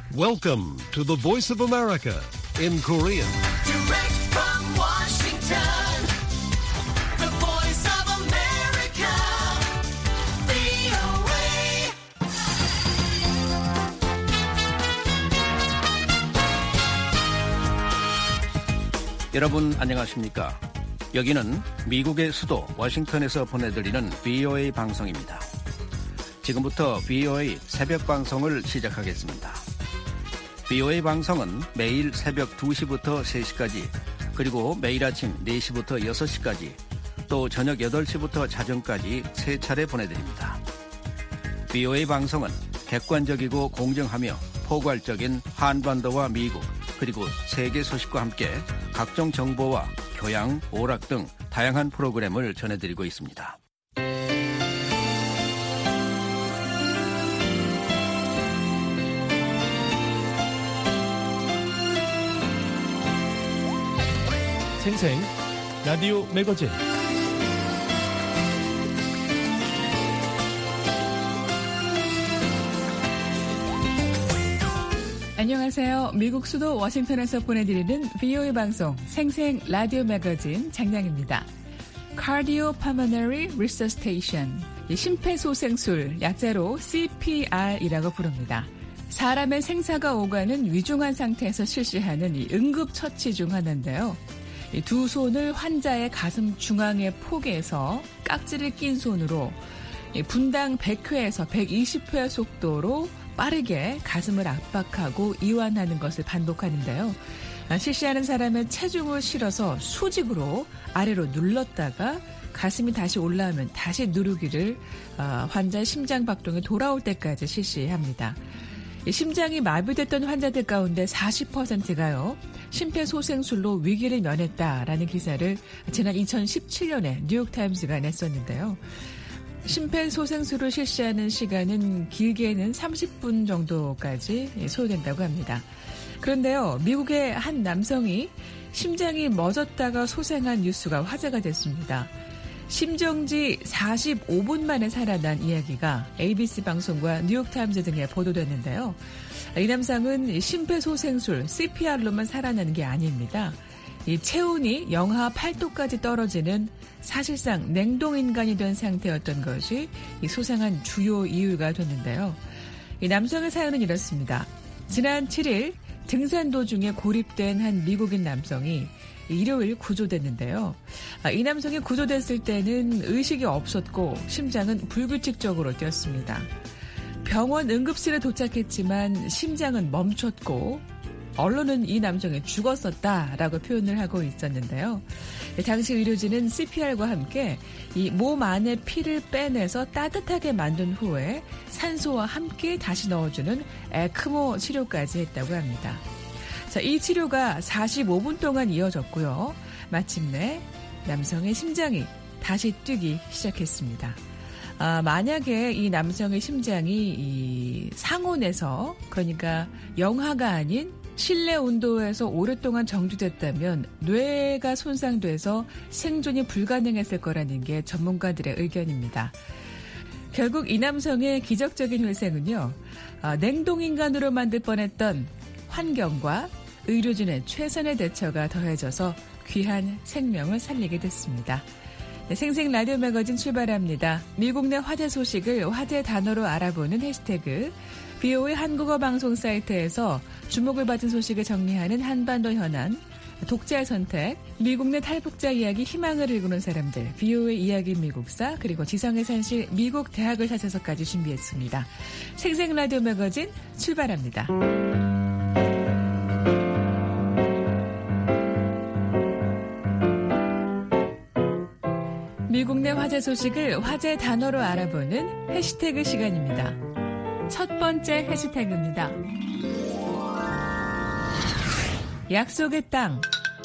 Welcome to the Voice of America in Korean. Direct from Washington, the Voice of America, VOA. 여러분 안녕하십니까? 여기는 미국의 수도 워싱턴에서 보내드리는 VOA 방송입니다. 지금부터 VOA 새벽 방송을 시작하겠습니다. VOA 방송은 매일 새벽 2시부터 3시까지, 그리고 매일 아침 4시부터 6시까지, 또 저녁 8시부터 자정까지 3차례 보내드립니다. VOA 방송은 객관적이고 공정하며 포괄적인 한반도와 미국, 그리고 세계 소식과 함께 각종 정보와 교양, 오락 등 다양한 프로그램을 전해드리고 있습니다. 생생 라디오 매거진. 안녕하세요. 미국 수도 워싱턴에서 보내드리는 VOA 방송 생생 라디오 매거진 장량입니다. Cardiopulmonary Resuscitation, 심폐소생술, 약자로 CPR이라고 부릅니다. 사람의 생사가 오가는 위중한 상태에서 실시하는 이 응급처치 중 하나인데요. 이 두 손을 환자의 가슴 중앙에 포개서 깍지를 낀 손으로 분당 100회에서 120회 속도로 빠르게 가슴을 압박하고 이완하는 것을 반복하는데요. 실시하는 사람의 체중을 실어서 수직으로 아래로 눌렀다가 가슴이 다시 올라오면 다시 누르기를 환자의 심장 박동이 돌아올 때까지 실시합니다. 심장이 마비됐던 환자들 가운데 40%가요. 심폐소생술로 위기를 면했다라는 기사를 지난 2017년에 뉴욕타임스가 냈었는데요. 심폐소생술을 실시하는 시간은 길게는 30분 정도까지 소요된다고 합니다. 그런데요, 미국의 한 남성이 심장이 멎었다가 소생한 뉴스가 화제가 됐습니다. 심정지 45분 만에 살아난 이야기가 ABC 방송과 뉴욕타임즈 등에 보도됐는데요. 이 남성은 심폐소생술 CPR로만 살아나는 게 아닙니다. 이 체온이 영하 8도까지 떨어지는 사실상 냉동인간이 된 상태였던 것이 이 소생한 주요 이유가 됐는데요. 이 남성의 사연은 이렇습니다. 지난 7일 등산 도중에 고립된 한 미국인 남성이 일요일 구조됐는데요. 이 남성이 구조됐을 때는 의식이 없었고 심장은 불규칙적으로 뛰었습니다. 병원 응급실에 도착했지만 심장은 멈췄고 언론은 이 남성이 죽었었다라고 표현을 하고 있었는데요. 당시 의료진은 CPR과 함께 이 몸 안에 피를 빼내서 따뜻하게 만든 후에 산소와 함께 다시 넣어주는 에크모 치료까지 했다고 합니다. 자, 이 치료가 45분 동안 이어졌고요. 마침내 남성의 심장이 다시 뛰기 시작했습니다. 만약에 이 남성의 심장이 이 상온에서, 그러니까 영하가 아닌 실내 온도에서 오랫동안 정지됐다면 뇌가 손상돼서 생존이 불가능했을 거라는 게 전문가들의 의견입니다. 결국 이 남성의 기적적인 회생은요, 냉동인간으로 만들 뻔했던 환경과 의료진의 최선의 대처가 더해져서 귀한 생명을 살리게 됐습니다. 네, 생생 라디오 매거진 출발합니다. 미국 내 화제 소식을 화제 단어로 알아보는 해시태그 VOA 한국어 방송 사이트에서 주목을 받은 소식을 정리하는 한반도 현안, 독자의 선택, 미국 내 탈북자 이야기 희망을 일구는 사람들, VOA 이야기 미국사, 그리고 지성의 산실 미국 대학을 찾아서까지 준비했습니다. 생생 라디오 매거진 출발합니다. 미국 내 화제 소식을 화제 단어로 알아보는 해시태그 시간입니다. 첫 번째 해시태그입니다. 약속의 땅.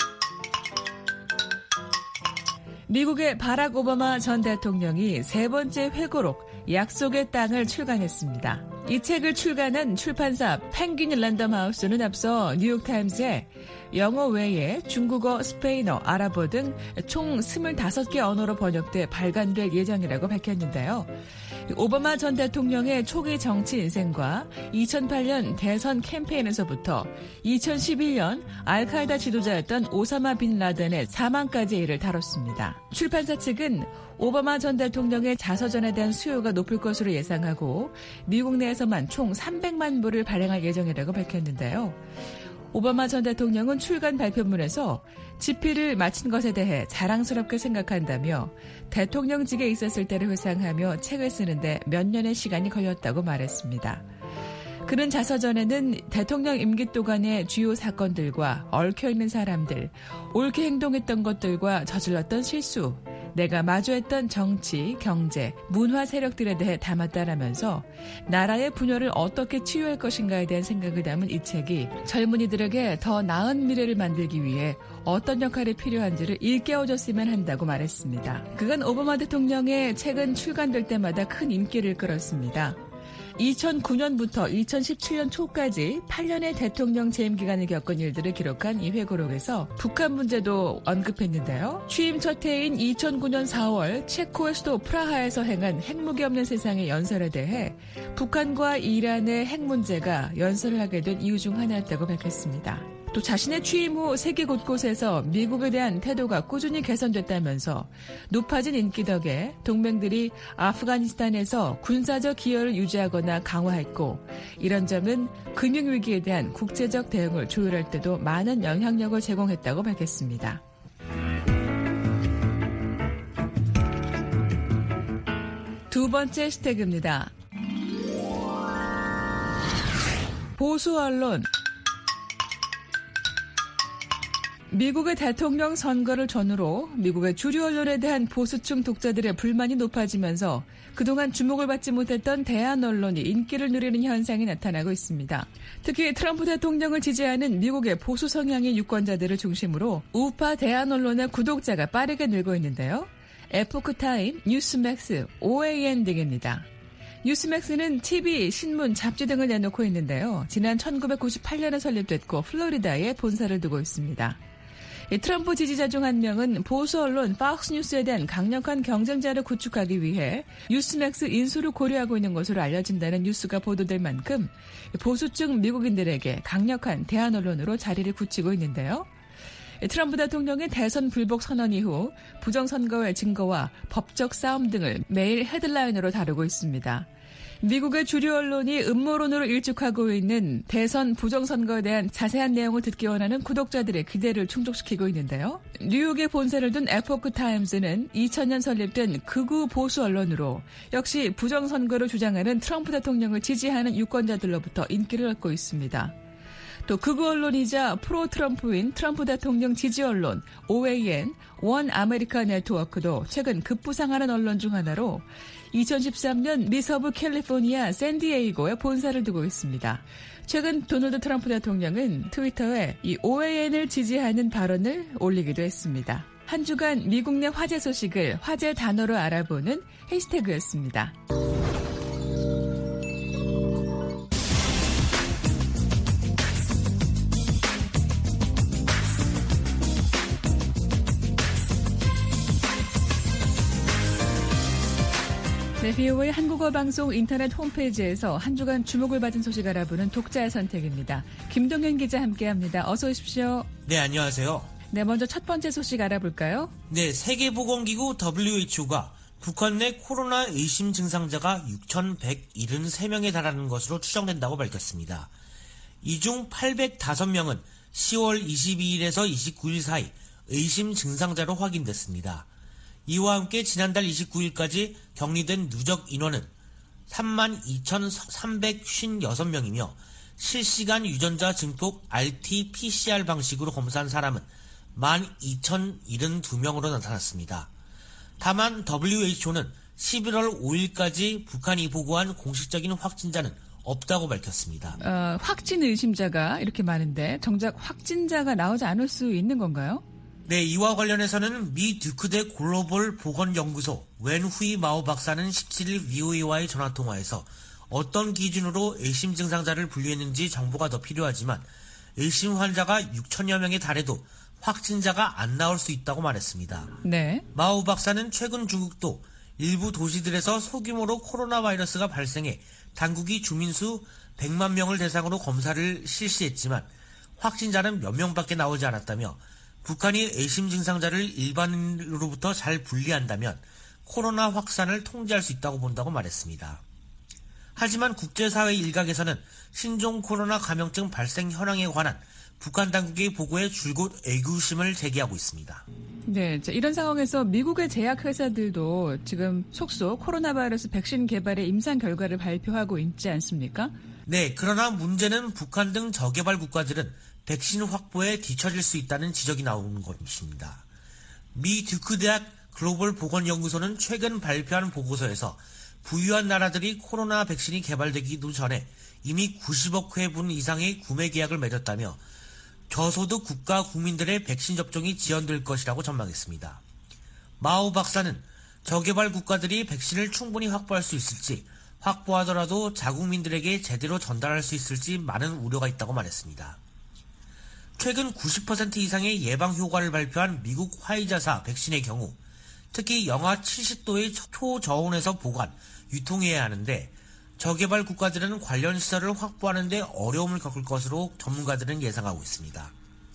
미국의 바락 오바마 전 대통령이 세 번째 회고록 약속의 땅을 출간했습니다. 이 책을 출간한 출판사 펭귄 랜덤하우스는 앞서 뉴욕타임스에 영어 외에 중국어, 스페인어, 아랍어 등 총 25개 언어로 번역돼 발간될 예정이라고 밝혔는데요. 오바마 전 대통령의 초기 정치 인생과 2008년 대선 캠페인에서부터 2011년 알카에다 지도자였던 오사마 빈 라덴의 사망까지의 일을 다뤘습니다. 출판사 측은 오바마 전 대통령의 자서전에 대한 수요가 높을 것으로 예상하고 미국 내에서만 총 300만 부를 발행할 예정이라고 밝혔는데요. 오바마 전 대통령은 출간 발표문에서 집필을 마친 것에 대해 자랑스럽게 생각한다며 대통령직에 있었을 때를 회상하며 책을 쓰는데 몇 년의 시간이 걸렸다고 말했습니다. 그는 자서전에는 대통령 임기 동안의 주요 사건들과 얽혀있는 사람들, 옳게 행동했던 것들과 저질렀던 실수, 내가 마주했던 정치, 경제, 문화 세력들에 대해 담았다라면서 나라의 분열을 어떻게 치유할 것인가에 대한 생각을 담은 이 책이 젊은이들에게 더 나은 미래를 만들기 위해 어떤 역할이 필요한지를 일깨워줬으면 한다고 말했습니다. 그간 오바마 대통령의 책은 출간될 때마다 큰 인기를 끌었습니다. 2009년부터 2017년 초까지 8년의 대통령 재임 기간을 겪은 일들을 기록한 이 회고록에서 북한 문제도 언급했는데요. 취임 첫 해인 2009년 4월 체코의 수도 프라하에서 행한 핵무기 없는 세상의 연설에 대해 북한과 이란의 핵 문제가 연설을 하게 된 이유 중 하나였다고 밝혔습니다. 또 자신의 취임 후 세계 곳곳에서 미국에 대한 태도가 꾸준히 개선됐다면서 높아진 인기 덕에 동맹들이 아프가니스탄에서 군사적 기여를 유지하거나 강화했고 이런 점은 금융위기에 대한 국제적 대응을 조율할 때도 많은 영향력을 제공했다고 밝혔습니다. 두 번째 해시태그입니다. 보수 언론. 미국의 대통령 선거를 전후로 미국의 주류 언론에 대한 보수층 독자들의 불만이 높아지면서 그동안 주목을 받지 못했던 대한 언론이 인기를 누리는 현상이 나타나고 있습니다. 특히 트럼프 대통령을 지지하는 미국의 보수 성향의 유권자들을 중심으로 우파 대한 언론의 구독자가 빠르게 늘고 있는데요. 에포크타임, 뉴스맥스, OAN 등입니다. 뉴스맥스는 TV, 신문, 잡지 등을 내놓고 있는데요. 지난 1998년에 설립됐고 플로리다에 본사를 두고 있습니다. 트럼프 지지자 중 한 명은 보수 언론 폭스뉴스에 대한 강력한 경쟁자를 구축하기 위해 뉴스맥스 인수를 고려하고 있는 것으로 알려진다는 뉴스가 보도될 만큼 보수층 미국인들에게 강력한 대안 언론으로 자리를 굳히고 있는데요. 트럼프 대통령의 대선 불복 선언 이후 부정선거의 증거와 법적 싸움 등을 매일 헤드라인으로 다루고 있습니다. 미국의 주류 언론이 음모론으로 일축하고 있는 대선 부정선거에 대한 자세한 내용을 듣기 원하는 구독자들의 기대를 충족시키고 있는데요. 뉴욕에 본사를 둔 에포크 타임즈는 2000년 설립된 극우 보수 언론으로 역시 부정선거를 주장하는 트럼프 대통령을 지지하는 유권자들로부터 인기를 얻고 있습니다. 또 극우 언론이자 프로 트럼프인 트럼프 대통령 지지 언론 OAN, 원 아메리카 네트워크도 최근 급부상하는 언론 중 하나로 2013년 미서부 캘리포니아 샌디에이고에 본사를 두고 있습니다. 최근 도널드 트럼프 대통령은 트위터에 이 OAN을 지지하는 발언을 올리기도 했습니다. 한 주간 미국 내 화제 소식을 화제 단어로 알아보는 해시태그였습니다. 네, VOA 한국어 방송 인터넷 홈페이지에서 한 주간 주목을 받은 소식 알아보는 독자의 선택입니다. 김동현 기자 함께합니다. 어서 오십시오. 네, 안녕하세요. 네, 먼저 첫 번째 소식 알아볼까요? 네, 세계보건기구 WHO가 북한 내 코로나 의심 증상자가 6,173명에 달하는 것으로 추정된다고 밝혔습니다. 이 중 805명은 10월 22일에서 29일 사이 의심 증상자로 확인됐습니다. 이와 함께 지난달 29일까지 격리된 누적 인원은 32,356명이며 실시간 유전자 증폭 RT-PCR 방식으로 검사한 사람은 12,072명으로 나타났습니다. 다만 WHO는 11월 5일까지 북한이 보고한 공식적인 확진자는 없다고 밝혔습니다. 확진 의심자가 이렇게 많은데 정작 확진자가 나오지 않을 수 있는 건가요? 네, 이와 관련해서는 미 듀크대 글로벌 보건연구소 웬후이 마오 박사는 17일 VOA와의 전화통화에서 어떤 기준으로 의심 증상자를 분류했는지 정보가 더 필요하지만 의심 환자가 6천여 명에 달해도 확진자가 안 나올 수 있다고 말했습니다. 네. 마오 박사는 최근 중국도 일부 도시들에서 소규모로 코로나 바이러스가 발생해 당국이 주민수 100만 명을 대상으로 검사를 실시했지만 확진자는 몇 명밖에 나오지 않았다며 북한이 의심 증상자를 일반인으로부터 잘 분리한다면 코로나 확산을 통제할 수 있다고 본다고 말했습니다. 하지만 국제사회 일각에서는 신종 코로나 감염증 발생 현황에 관한 북한 당국의 보고에 줄곧 의구심을 제기하고 있습니다. 네, 이런 상황에서 미국의 제약회사들도 지금 속속 코로나 바이러스 백신 개발의 임상 결과를 발표하고 있지 않습니까? 네, 그러나 문제는 북한 등 저개발 국가들은 백신 확보에 뒤처질 수 있다는 지적이 나오는 것입니다. 미 듀크 대학 글로벌 보건연구소는 최근 발표한 보고서에서 부유한 나라들이 코로나 백신이 개발되기도 전에 이미 90억 회분 이상의 구매 계약을 맺었다며 저소득 국가 국민들의 백신 접종이 지연될 것이라고 전망했습니다. 마오 박사는 저개발 국가들이 백신을 충분히 확보할 수 있을지, 확보하더라도 자국민들에게 제대로 전달할 수 있을지 많은 우려가 있다고 말했습니다. 최근 90% 이상의 예방 효과를 발표한 미국 화이자사 백신의 경우 특히 영하 70도의 초저온에서 보관, 유통해야 하는데 저개발 국가들은 관련 시설을 확보하는 데 어려움을 겪을 것으로 전문가들은 예상하고 있습니다.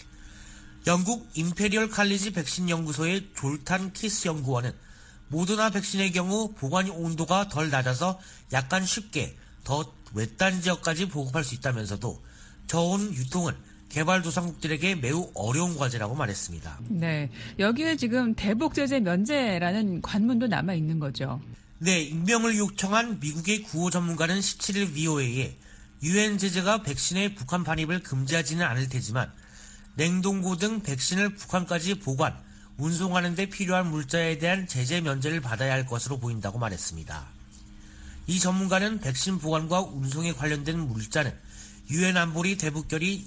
영국 임페리얼 칼리지 백신 연구소의 졸탄 키스 연구원은 모더나 백신의 경우 보관 온도가 덜 낮아서 약간 쉽게 더 외딴 지역까지 보급할 수 있다면서도 저온 유통은 개발도상국들에게 매우 어려운 과제라고 말했습니다. 네, 여기에 지금 대북 제재 면제라는 관문도 남아 있는 거죠. 네, 임명을 요청한 미국의 구호 전문가는 17일 VOA에 유엔 제재가 백신의 북한 반입을 금지하지는 않을 테지만 냉동고 등 백신을 북한까지 보관, 운송하는 데 필요한 물자에 대한 제재 면제를 받아야 할 것으로 보인다고 말했습니다. 이 전문가는 백신 보관과 운송에 관련된 물자는 유엔 안보리 대북결의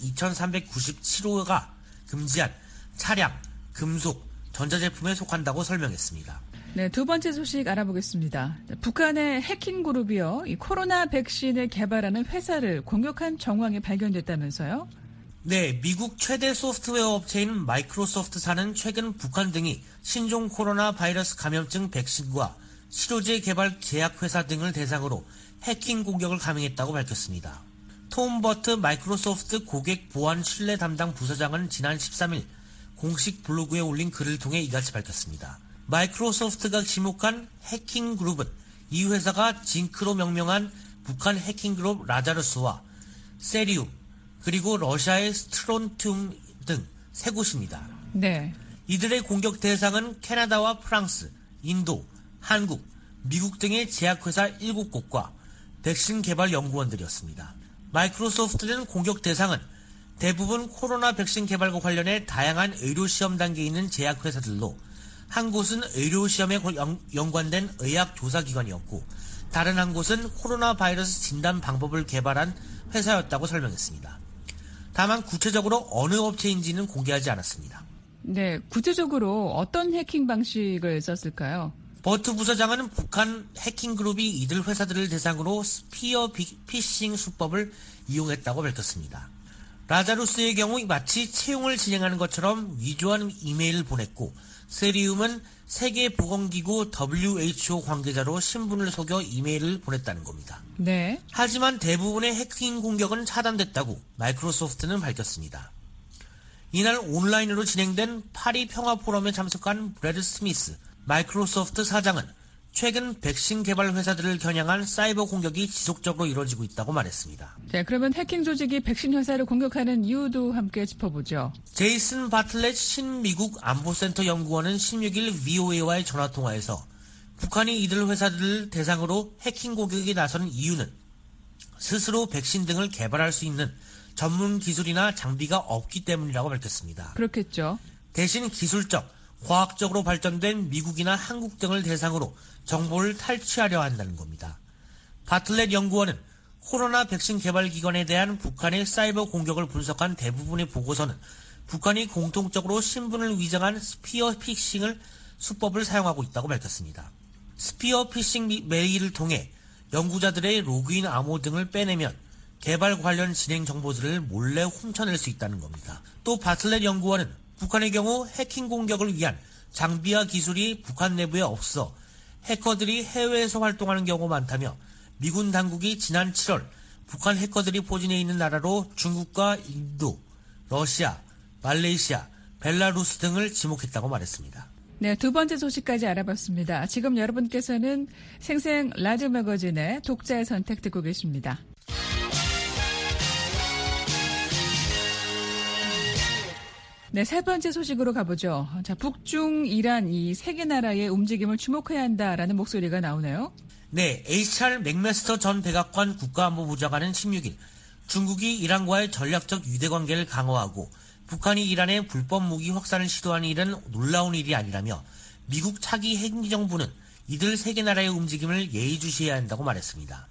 2397호가 금지한 차량, 금속, 전자제품에 속한다고 설명했습니다. 네, 두 번째 소식 알아보겠습니다. 북한의 해킹 그룹이요, 이 코로나 백신을 개발하는 회사를 공격한 정황이 발견됐다면서요? 네, 미국 최대 소프트웨어 업체인 마이크로소프트사는 최근 북한 등이 신종 코로나 바이러스 감염증 백신과 치료제 개발 제약회사 등을 대상으로 해킹 공격을 감행했다고 밝혔습니다. 톰 버트 마이크로소프트 고객 보안 신뢰 담당 부서장은 지난 13일 공식 블로그에 올린 글을 통해 이같이 밝혔습니다. 마이크로소프트가 지목한 해킹 그룹은 이 회사가 징크로 명명한 북한 해킹 그룹 라자루스와 세리움, 그리고 러시아의 스트론튬 등 세 곳입니다. 네. 이들의 공격 대상은 캐나다와 프랑스, 인도, 한국, 미국 등의 제약회사 7곳과 백신 개발 연구원들이었습니다. 마이크로소프트는 공격 대상은 대부분 코로나 백신 개발과 관련해 다양한 의료시험 단계에 있는 제약회사들로 한 곳은 의료시험에 연관된 의학조사기관이었고 다른 한 곳은 코로나 바이러스 진단 방법을 개발한 회사였다고 설명했습니다. 다만 구체적으로 어느 업체인지는 공개하지 않았습니다. 네, 구체적으로 어떤 해킹 방식을 썼을까요? 버트 부서장은 북한 해킹 그룹이 이들 회사들을 대상으로 스피어 피싱 수법을 이용했다고 밝혔습니다. 라자루스의 경우 마치 채용을 진행하는 것처럼 위조한 이메일을 보냈고 세리움은 세계보건기구 WHO 관계자로 신분을 속여 이메일을 보냈다는 겁니다. 네. 하지만 대부분의 해킹 공격은 차단됐다고 마이크로소프트는 밝혔습니다. 이날 온라인으로 진행된 파리 평화포럼에 참석한 브래드 스미스 마이크로소프트 사장은 최근 백신 개발 회사들을 겨냥한 사이버 공격이 지속적으로 이루어지고 있다고 말했습니다. 네, 그러면 해킹 조직이 백신 회사를 공격하는 이유도 함께 짚어보죠. 제이슨 바틀렛 신미국 안보센터 연구원은 16일 VOA와의 전화통화에서 북한이 이들 회사들을 대상으로 해킹 공격에 나서는 이유는 스스로 백신 등을 개발할 수 있는 전문 기술이나 장비가 없기 때문이라고 밝혔습니다. 그렇겠죠. 대신 기술적, 과학적으로 발전된 미국이나 한국 등을 대상으로 정보를 탈취하려 한다는 겁니다. 바틀렛 연구원은 코로나 백신 개발 기관에 대한 북한의 사이버 공격을 분석한 대부분의 보고서는 북한이 공통적으로 신분을 위장한 스피어 피싱을 수법을 사용하고 있다고 밝혔습니다. 스피어 피싱 메일을 통해 연구자들의 로그인 암호 등을 빼내면 개발 관련 진행 정보들을 몰래 훔쳐낼 수 있다는 겁니다. 또 바틀렛 연구원은 북한의 경우 해킹 공격을 위한 장비와 기술이 북한 내부에 없어 해커들이 해외에서 활동하는 경우가 많다며 미군 당국이 지난 7월 북한 해커들이 포진해 있는 나라로 중국과 인도, 러시아, 말레이시아, 벨라루스 등을 지목했다고 말했습니다. 네, 두 번째 소식까지 알아봤습니다. 지금 여러분께서는 생생 라디오 매거진의 독자의 선택 듣고 계십니다. 네, 세 번째 소식으로 가보죠. 자, 북중, 이란 이 세 개 나라의 움직임을 주목해야 한다라는 목소리가 나오네요. 네, HR 맥메스터 전 백악관 국가안보보좌관은 16일 중국이 이란과의 전략적 유대관계를 강화하고 북한이 이란의 불법 무기 확산을 시도한 일은 놀라운 일이 아니라며 미국 차기 행정부는 이들 세 개 나라의 움직임을 예의주시해야 한다고 말했습니다.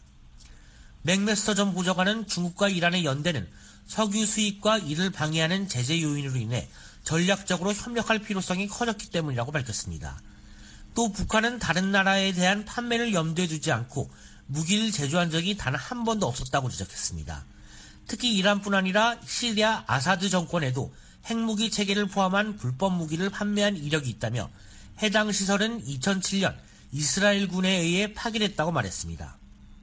맥메스터 전 보좌관은 중국과 이란의 연대는 석유 수입과 이를 방해하는 제재 요인으로 인해 전략적으로 협력할 필요성이 커졌기 때문이라고 밝혔습니다. 또 북한은 다른 나라에 대한 판매를 염두에 두지 않고 무기를 제조한 적이 단 한 번도 없었다고 지적했습니다. 특히 이란뿐 아니라 시리아 아사드 정권에도 핵무기 체계를 포함한 불법 무기를 판매한 이력이 있다며 해당 시설은 2007년 이스라엘군에 의해 파괴됐다고 말했습니다.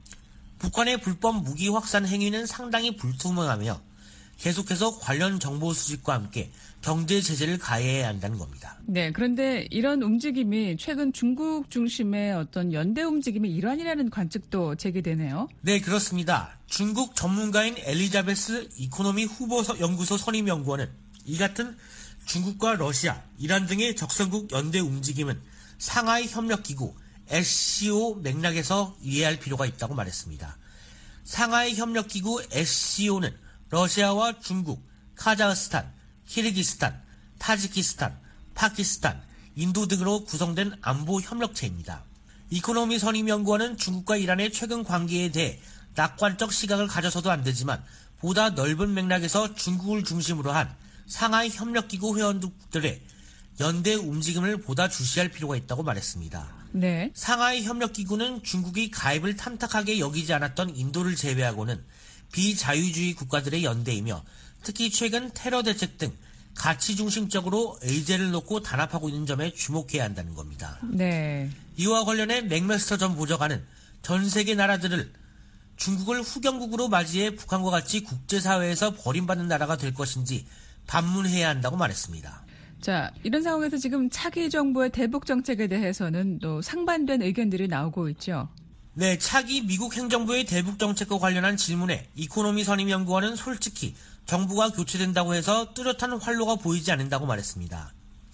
북한의 불법 무기 확산 행위는 상당히 불투명하며 계속해서 관련 정보 수집과 함께 경제 제재를 가해야 한다는 겁니다. 네, 그런데 이런 움직임이 최근 중국 중심의 어떤 연대 움직임의 일환이라는 관측도 제기되네요. 네, 그렇습니다. 중국 전문가인 엘리자베스 이코노미 후보 연구소 선임 연구원은 이 같은 중국과 러시아, 이란 등의 적성국 연대 움직임은 상하이 협력기구 SCO 맥락에서 이해할 필요가 있다고 말했습니다. 상하이 협력기구 SCO는 러시아와 중국, 카자흐스탄, 키르기스탄, 타지키스탄, 파키스탄, 인도 등으로 구성된 안보 협력체입니다. 이코노미 선임연구원은 중국과 이란의 최근 관계에 대해 낙관적 시각을 가져서도 안 되지만 보다 넓은 맥락에서 중국을 중심으로 한 상하이 협력기구 회원국들의 연대 움직임을 보다 주시할 필요가 있다고 말했습니다. 네. 상하이 협력기구는 중국이 가입을 탐탁하게 여기지 않았던 인도를 제외하고는 비자유주의 국가들의 연대이며 특히 최근 테러 대책 등 가치 중심적으로 의제를 놓고 단합하고 있는 점에 주목해야 한다는 겁니다. 네. 이와 관련해 맥메스터 전 보좌관은 전 세계 나라들을 중국을 후견국으로 맞이해 북한과 같이 국제사회에서 버림받는 나라가 될 것인지 반문해야 한다고 말했습니다. 자, 이런 상황에서 지금 차기 정부의 대북 정책에 대해서는 또 상반된 의견들이 나오고 있죠. 네, 차기 미국 행정부의 대북 정책과 관련한 질문에 이코노미 선임연구원은 솔직히 정부가 교체된다고 해서 뚜렷한 활로가 보이지 않는다고 말했습니다.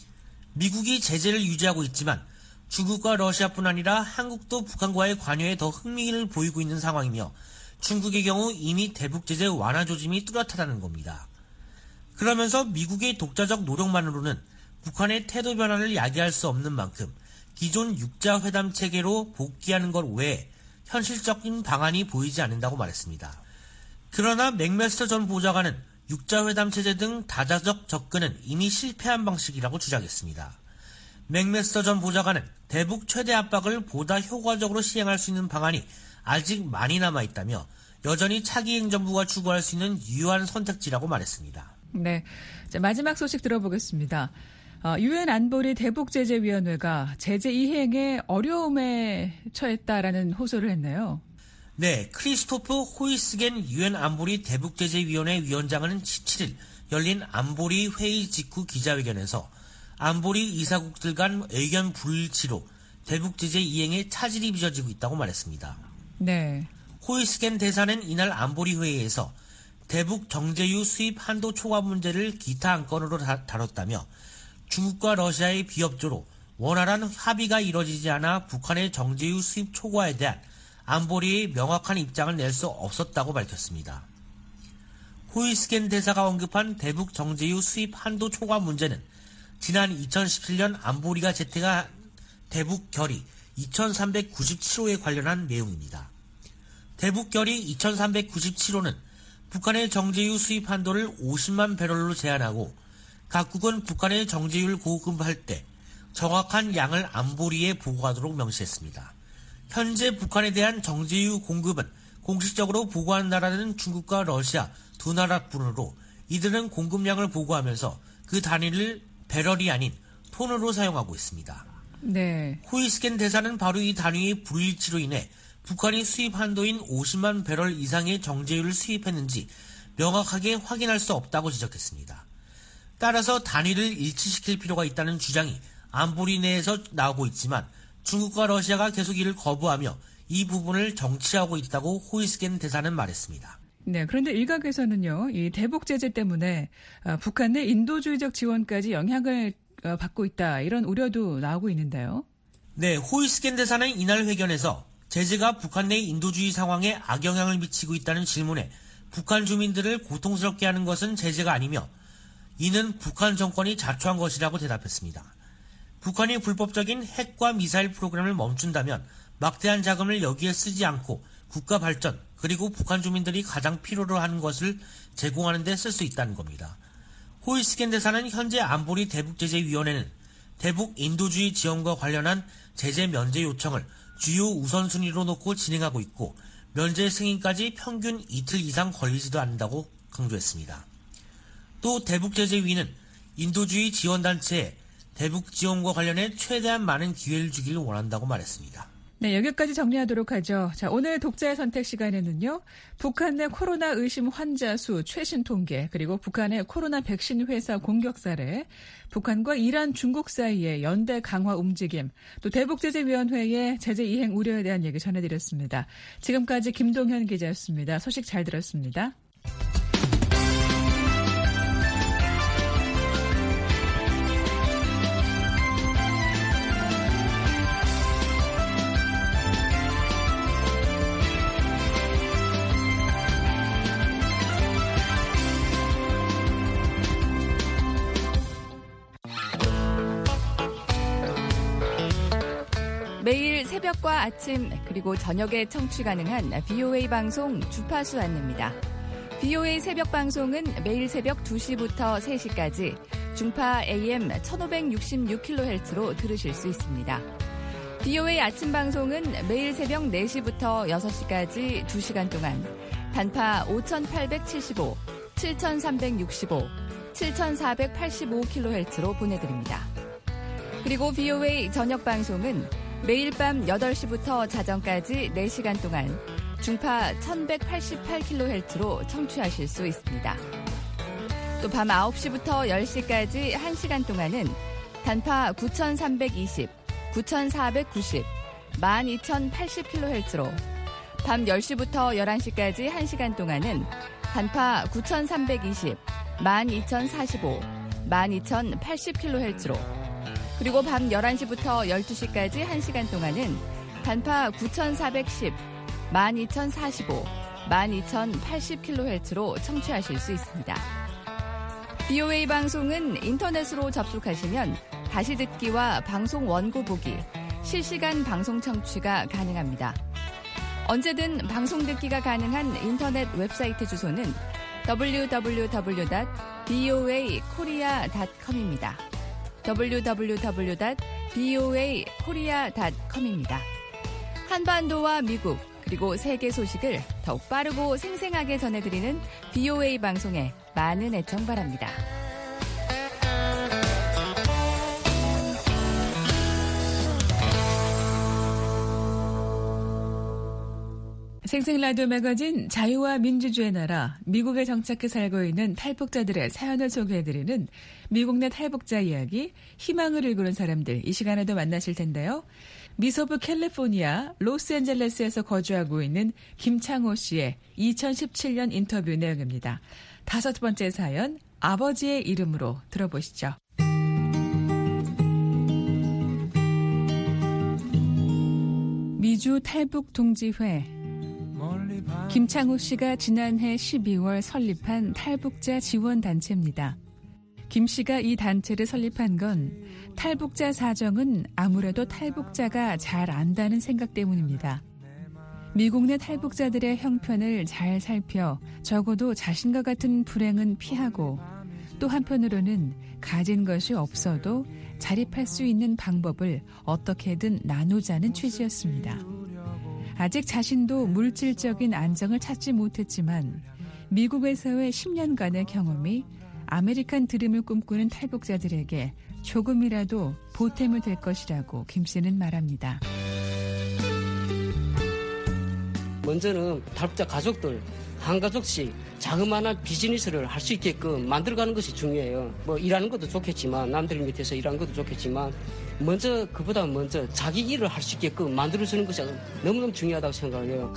미국이 제재를 유지하고 있지만 중국과 러시아뿐 아니라 한국도 북한과의 관여에 더 흥미를 보이고 있는 상황이며 중국의 경우 이미 대북 제재 완화 조짐이 뚜렷하다는 겁니다. 그러면서 미국의 독자적 노력만으로는 북한의 태도 변화를 야기할 수 없는 만큼 기존 육자 회담 체계로 복귀하는 것 외에 현실적인 방안이 보이지 않는다고 말했습니다. 그러나 맥메스터 전 보좌관은 육자 회담 체제 등 다자적 접근은 이미 실패한 방식이라고 주장했습니다. 맥메스터 전 보좌관은 대북 최대 압박을 보다 효과적으로 시행할 수 있는 방안이 아직 많이 남아있다며 여전히 차기 행정부가 추구할 수 있는 유효한 선택지라고 말했습니다. 네. 자, 마지막 소식 들어보겠습니다. 유엔 안보리 대북제재위원회가 제재 이행에 어려움에 처했다라는 호소를 했네요. 네, 크리스토프 호이스겐 유엔 안보리 대북제재위원회 위원장은 17일 열린 안보리 회의 직후 기자회견에서 안보리 이사국들 간 의견 불일치로 대북제재 이행에 차질이 빚어지고 있다고 말했습니다. 네. 호이스겐 대사는 이날 안보리 회의에서 대북 정제유 수입 한도 초과 문제를 기타 안건으로 다뤘다며 중국과 러시아의 비협조로 원활한 합의가 이뤄지지 않아 북한의 정제유 수입 초과에 대한 안보리의 명확한 입장을 낼 수 없었다고 밝혔습니다. 호이스겐 대사가 언급한 대북 정제유 수입 한도 초과 문제는 지난 2017년 안보리가 채택한 대북 결의 2397호에 관련한 내용입니다. 대북 결의 2397호는 북한의 정제유 수입 한도를 50만 배럴로 제한하고 각국은 북한의 정제유를 공급할 때 정확한 양을 안보리에 보고하도록 명시했습니다. 현재 북한에 대한 정제유 공급은 공식적으로 보고하는 나라는 중국과 러시아 두 나라뿐으로 이들은 공급량을 보고하면서 그 단위를 배럴이 아닌 톤으로 사용하고 있습니다. 네. 호이스겐 대사는 바로 이 단위의 불일치로 인해 북한이 수입 한도인 50만 배럴 이상의 정제유를 수입했는지 명확하게 확인할 수 없다고 지적했습니다. 따라서 단위를 일치시킬 필요가 있다는 주장이 안보리 내에서 나오고 있지만 중국과 러시아가 계속 이를 거부하며 이 부분을 정치하고 있다고 호이스겐 대사는 말했습니다. 네, 그런데 일각에서는요, 이 대북 제재 때문에 북한 내 인도주의적 지원까지 영향을 받고 있다, 이런 우려도 나오고 있는데요. 네, 호이스겐 대사는 이날 회견에서 제재가 북한 내 인도주의 상황에 악영향을 미치고 있다는 질문에 북한 주민들을 고통스럽게 하는 것은 제재가 아니며 이는 북한 정권이 자초한 것이라고 대답했습니다. 북한이 불법적인 핵과 미사일 프로그램을 멈춘다면 막대한 자금을 여기에 쓰지 않고 국가 발전 그리고 북한 주민들이 가장 필요로 하는 것을 제공하는 데 쓸 수 있다는 겁니다. 호이스겐 대사는 현재 안보리 대북제재위원회는 대북 인도주의 지원과 관련한 제재 면제 요청을 주요 우선순위로 놓고 진행하고 있고 면제 승인까지 평균 이틀 이상 걸리지도 않는다고 강조했습니다. 또 대북제재위는 인도주의 지원단체에 대북 지원과 관련해 최대한 많은 기회를 주기를 원한다고 말했습니다. 네, 여기까지 정리하도록 하죠. 자, 오늘 독자의 선택 시간에는요, 북한 내 코로나 의심 환자 수 최신 통계, 그리고 북한의 코로나 백신 회사 공격 사례, 북한과 이란, 중국 사이의 연대 강화 움직임, 또 대북제재위원회의 제재 이행 우려에 대한 얘기 전해드렸습니다. 지금까지 김동현 기자였습니다. 소식 잘 들었습니다. 매일 새벽과 아침 그리고 저녁에 청취 가능한 VOA 방송 주파수 안내입니다. VOA 새벽 방송은 매일 새벽 2시부터 3시까지 중파 AM 1566kHz로 들으실 수 있습니다. VOA 아침 방송은 매일 새벽 4시부터 6시까지 2시간 동안 단파 5875, 7365, 7485kHz로 보내드립니다. 그리고 VOA 저녁 방송은 매일 밤 8시부터 자정까지 4시간 동안 중파 1188kHz로 청취하실 수 있습니다. 또 밤 9시부터 10시까지 1시간 동안은 단파 9320, 9490, 12080kHz로 밤 10시부터 11시까지 1시간 동안은 단파 9320, 12045, 12080kHz로 그리고 밤 11시부터 12시까지 1시간 동안은 단파 9410, 12045, 12080kHz로 청취하실 수 있습니다. VOA 방송은 인터넷으로 접속하시면 다시 듣기와 방송 원고 보기, 실시간 방송 청취가 가능합니다. 언제든 방송 듣기가 가능한 인터넷 웹사이트 주소는 www.voakorea.com입니다. www.voakorea.com입니다. 한반도와 미국 그리고 세계 소식을 더욱 빠르고 생생하게 전해드리는 VOA 방송에 많은 애청 바랍니다. 생생 라디오 매거진 자유와 민주주의 나라, 미국에 정착해 살고 있는 탈북자들의 사연을 소개해드리는 미국 내 탈북자 이야기, 희망을 일구는 사람들, 이 시간에도 만나실 텐데요. 미서부 캘리포니아 로스앤젤레스에서 거주하고 있는 김창호 씨의 2017년 인터뷰 내용입니다. 5번째 사연, 아버지의 이름으로 들어보시죠. 미주 탈북 동지회. 김창호 씨가 지난해 12월 설립한 탈북자 지원 단체입니다. 김 씨가 이 단체를 설립한 건 탈북자 사정은 아무래도 탈북자가 잘 안다는 생각 때문입니다. 미국 내 탈북자들의 형편을 잘 살펴 적어도 자신과 같은 불행은 피하고 또 한편으로는 가진 것이 없어도 자립할 수 있는 방법을 어떻게든 나누자는 취지였습니다. 아직 자신도 물질적인 안정을 찾지 못했지만 미국에서의 10년간의 경험이 아메리칸 드림을 꿈꾸는 탈북자들에게 조금이라도 보탬이 될 것이라고 김 씨는 말합니다. 먼저는 탈북자 가족들 한 가족씩 자그마한 비즈니스를 할 수 있게끔 만들어가는 것이 중요해요. 뭐 일하는 것도 좋겠지만 남들 밑에서 일하는 것도 좋겠지만 먼저 그보다 먼저 자기 일을 할 수 있게끔 만들어주는 것이 너무너무 중요하다고 생각해요.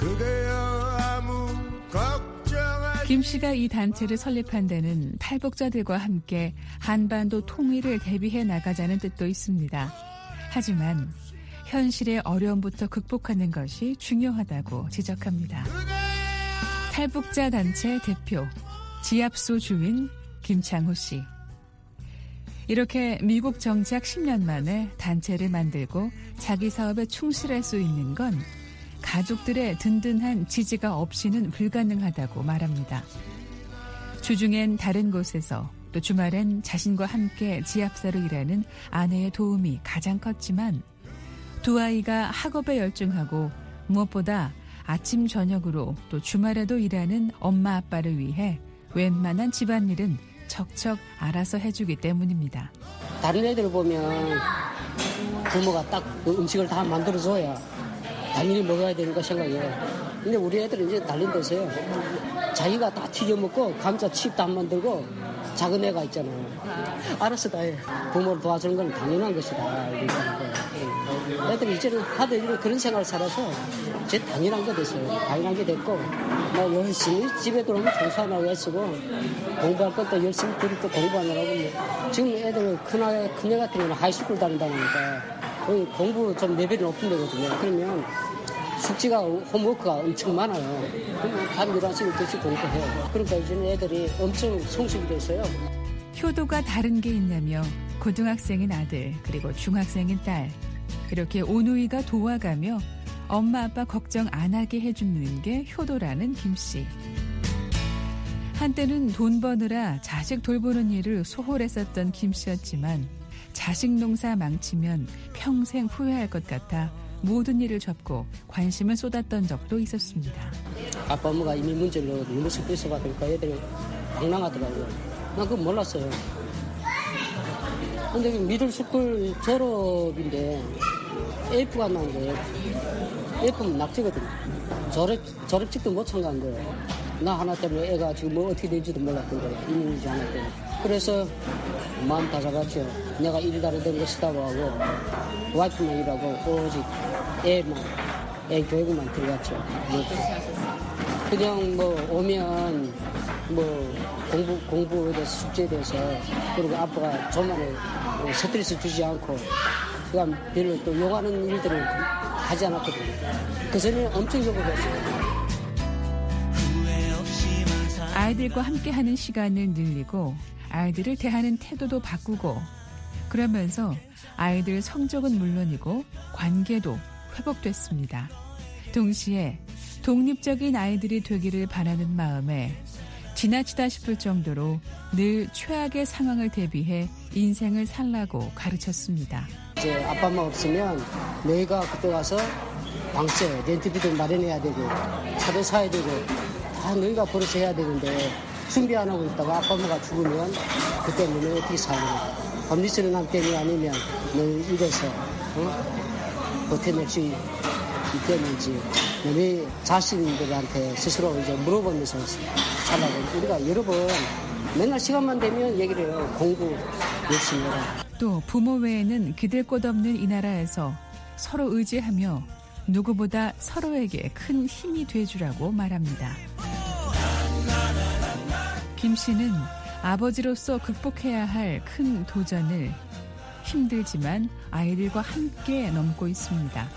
김 씨가 이 단체를 설립한 데는 탈북자들과 함께 한반도 통일을 대비해 나가자는 뜻도 있습니다. 하지만 현실의 어려움부터 극복하는 것이 중요하다고 지적합니다. 탈북자 단체 대표, 지압소 주인 김창호 씨. 이렇게 미국 정착 10년 만에 단체를 만들고 자기 사업에 충실할 수 있는 건 가족들의 든든한 지지가 없이는 불가능하다고 말합니다. 주중엔 다른 곳에서 또 주말엔 자신과 함께 지압사로 일하는 아내의 도움이 가장 컸지만 두 아이가 학업에 열중하고 무엇보다 아침 저녁으로 또 주말에도 일하는 엄마 아빠를 위해 웬만한 집안일은 척척 알아서 해주기 때문입니다. 다른 애들 보면 부모가 딱 음식을 다 만들어줘야 당연히 먹어야 되는 거 생각해요. 근데 우리 애들은 이제 달린 데서요. 자기가 다 튀겨먹고 감자 칩도 안 만들고 작은 애가 있잖아요. 알아서 다 해. 부모를 도와주는 건 당연한 것이다. 애들이 이제는 하도 그런 생활을 살아서 이제 당연한 게 됐어요. 당연한 게 됐고 뭐 열심히 집에 들어오면 청소하느라고 애쓰고 공부할 것도 열심히 또 공부하느라고 지금 애들 큰애 같은 경우는 하이스쿨 다닌다니까 거의 공부 좀 레벨이 높은 데거든요. 그러면 숙제가 홈워크가 엄청 많아요. 그러면 밤 11시 12시 공부해요. 그러니까 이제는 애들이 엄청 성숙이 됐어요. 효도가 다른 게 있냐며 고등학생인 아들 그리고 중학생인 딸 이렇게 오누이가 도와가며 엄마 아빠 걱정 안 하게 해주는 게 효도라는 김 씨. 한때는 돈 버느라 자식 돌보는 일을 소홀했었던 김 씨였지만 자식 농사 망치면 평생 후회할 것 같아 모든 일을 접고 관심을 쏟았던 적도 있었습니다. 아빠 엄마가 이미 문제로 너무 스트레스 받으니까 애들이 방랑하더라고요. 난 그거 몰랐어요. 근데 미들스쿨 졸업인데 F가 나온 거예요. F는 낙제거든요. 졸업식도 못 참가한 거예요. 나 하나 때문에 애가 지금 뭐 어떻게 될지도 몰랐던 거예요. 인연이지 하나 때문에. 그래서 마음 다 잡았죠. 내가 일이 다른 된 것이다고 하고 와이프만 일하고 오직 애 교육만 들어갔죠. 뭐 그냥 뭐 오면 뭐 공부에 대해서 숙제에 대해서 그리고 아빠가 저만의 스트레스 주지 않고 그냥 별로 또 욕하는 일들을 하지 않았거든요. 그 전에 엄청 욕을 했어요. 아이들과 함께하는 시간을 늘리고 아이들을 대하는 태도도 바꾸고 그러면서 아이들 성적은 물론이고 관계도 회복됐습니다. 동시에 독립적인 아이들이 되기를 바라는 마음에 지나치다 싶을 정도로 늘 최악의 상황을 대비해 인생을 살라고 가르쳤습니다. 이제 아빠 엄마 없으면 너희가 그때 가서 방세, 렌트비도 마련해야 되고 차도 사야 되고 다 너희가 벌어서 해야 되는데 준비 안 하고 있다가 아빠 엄마가 죽으면 그때 너희 어떻게 살냐. 법리스는 한 때문이 아니면 너희 이래서 버텨낼 수 있겠는지 너희 자신들한테 스스로 이제 물어보면서 살라고. 우리가 여러 번 맨날 시간만 되면 얘기를 해요. 공부 열심히 해라. 또 부모 외에는 기댈 곳 없는 이 나라에서 서로 의지하며 누구보다 서로에게 큰 힘이 돼주라고 말합니다. 김 씨는 아버지로서 극복해야 할 큰 도전을 힘들지만 아이들과 함께 넘고 있습니다.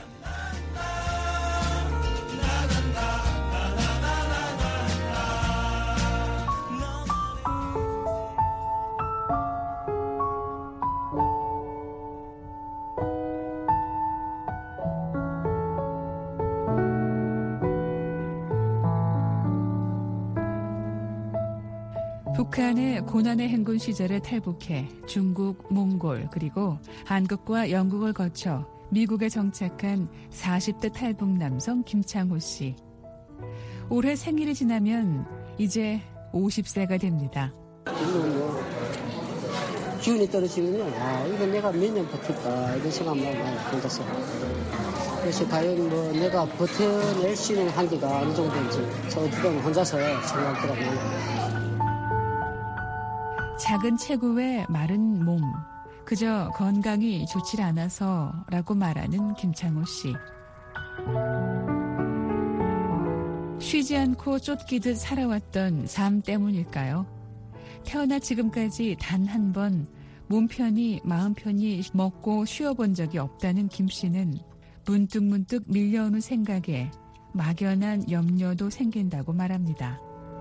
북한의 고난의 행군 시절에 탈북해 중국, 몽골 그리고 한국과 영국을 거쳐 미국에 정착한 40대 탈북 남성 김창호 씨. 올해 생일이 지나면 이제 50세가 됩니다. 기운이 떨어지면요. 이거 내가 몇 년 버틸까 이런 생각만 많이 들었어요. 그래서 과연 뭐 내가 버텨낼 수 있는 한계가 어느 정도인지 저 어떻게 혼자서 생각하더라고요. 작은 체구의 마른 몸, 그저 건강이 좋질 않아서라고 말하는 김창호 씨. 쉬지 않고 쫓기듯 살아왔던 삶 때문일까요? 태어나 지금까지 단 한 번 몸 편히 마음 편히 먹고 쉬어본 적이 없다는 김 씨는 문득문득 밀려오는 생각에 막연한 염려도 생긴다고 말합니다.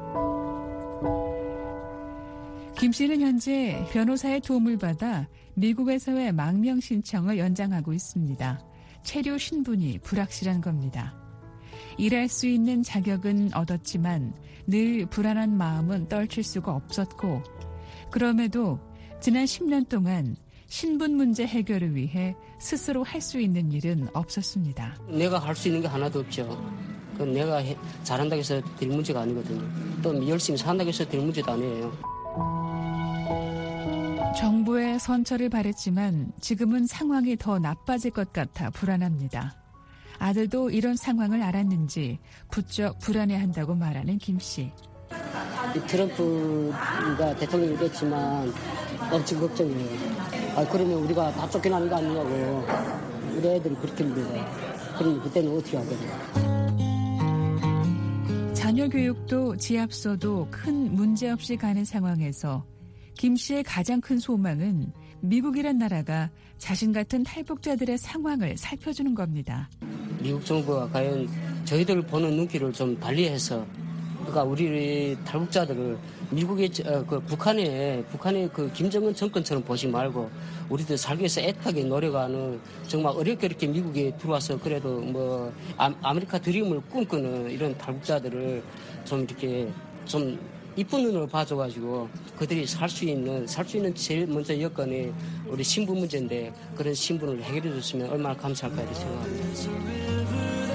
김 씨는 현재 변호사의 도움을 받아 미국에서의 망명 신청을 연장하고 있습니다. 체류 신분이 불확실한 겁니다. 일할 수 있는 자격은 얻었지만 늘 불안한 마음은 떨칠 수가 없었고, 그럼에도 지난 10년 동안 신분 문제 해결을 위해 스스로 할 수 있는 일은 없었습니다. 내가 할 수 있는 게 하나도 없죠. 그건 내가 잘한다고 해서 될 문제가 아니거든요. 또 열심히 산다고 해서 될 문제도 아니에요. 정부의 선처를 바랬지만 지금은 상황이 더 나빠질 것 같아 불안합니다. 아들도 이런 상황을 알았는지 부쩍 불안해한다고 말하는 김 씨. 트럼프가 대통령이 됐지만 엄청 걱정이에요. 그러면 우리가 다 쫓겨나는 거 아니냐고. 우리 애들이 그렇게 믿어요. 그러면 그때는 어떻게 하겠어요? 자녀 교육도 지압서도 큰 문제 없이 가는 상황에서 김 씨의 가장 큰 소망은 미국이란 나라가 자신 같은 탈북자들의 상황을 살펴주는 겁니다. 미국 정부가 과연 저희들을 보는 눈길을 좀 달리해서, 그러니까 우리 탈북자들을 미국의 북한의 그 김정은 정권처럼 보지 말고 우리들 살기 위해서 애타게 노력하는, 정말 어렵게 이렇게 미국에 들어와서 그래도 뭐 아메리카 드림을 꿈꾸는 이런 탈북자들을 좀 이렇게 좀 이쁜 눈으로 봐줘가지고 그들이 살 수 있는 제일 먼저 여건이 우리 신분 문제인데, 그런 신분을 해결해 줬으면 얼마나 감사할까 이렇게 생각합니다.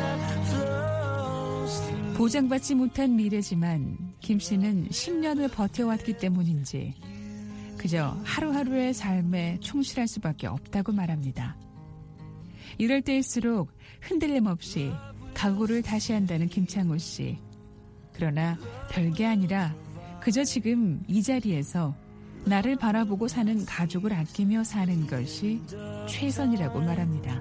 보장받지 못한 미래지만 김 씨는 10년을 버텨왔기 때문인지 그저 하루하루의 삶에 충실할 수밖에 없다고 말합니다. 이럴 때일수록 흔들림 없이 각오를 다시 한다는 김창호 씨. 그러나 별게 아니라 그저 지금 이 자리에서 나를 바라보고 사는 가족을 아끼며 사는 것이 최선이라고 말합니다.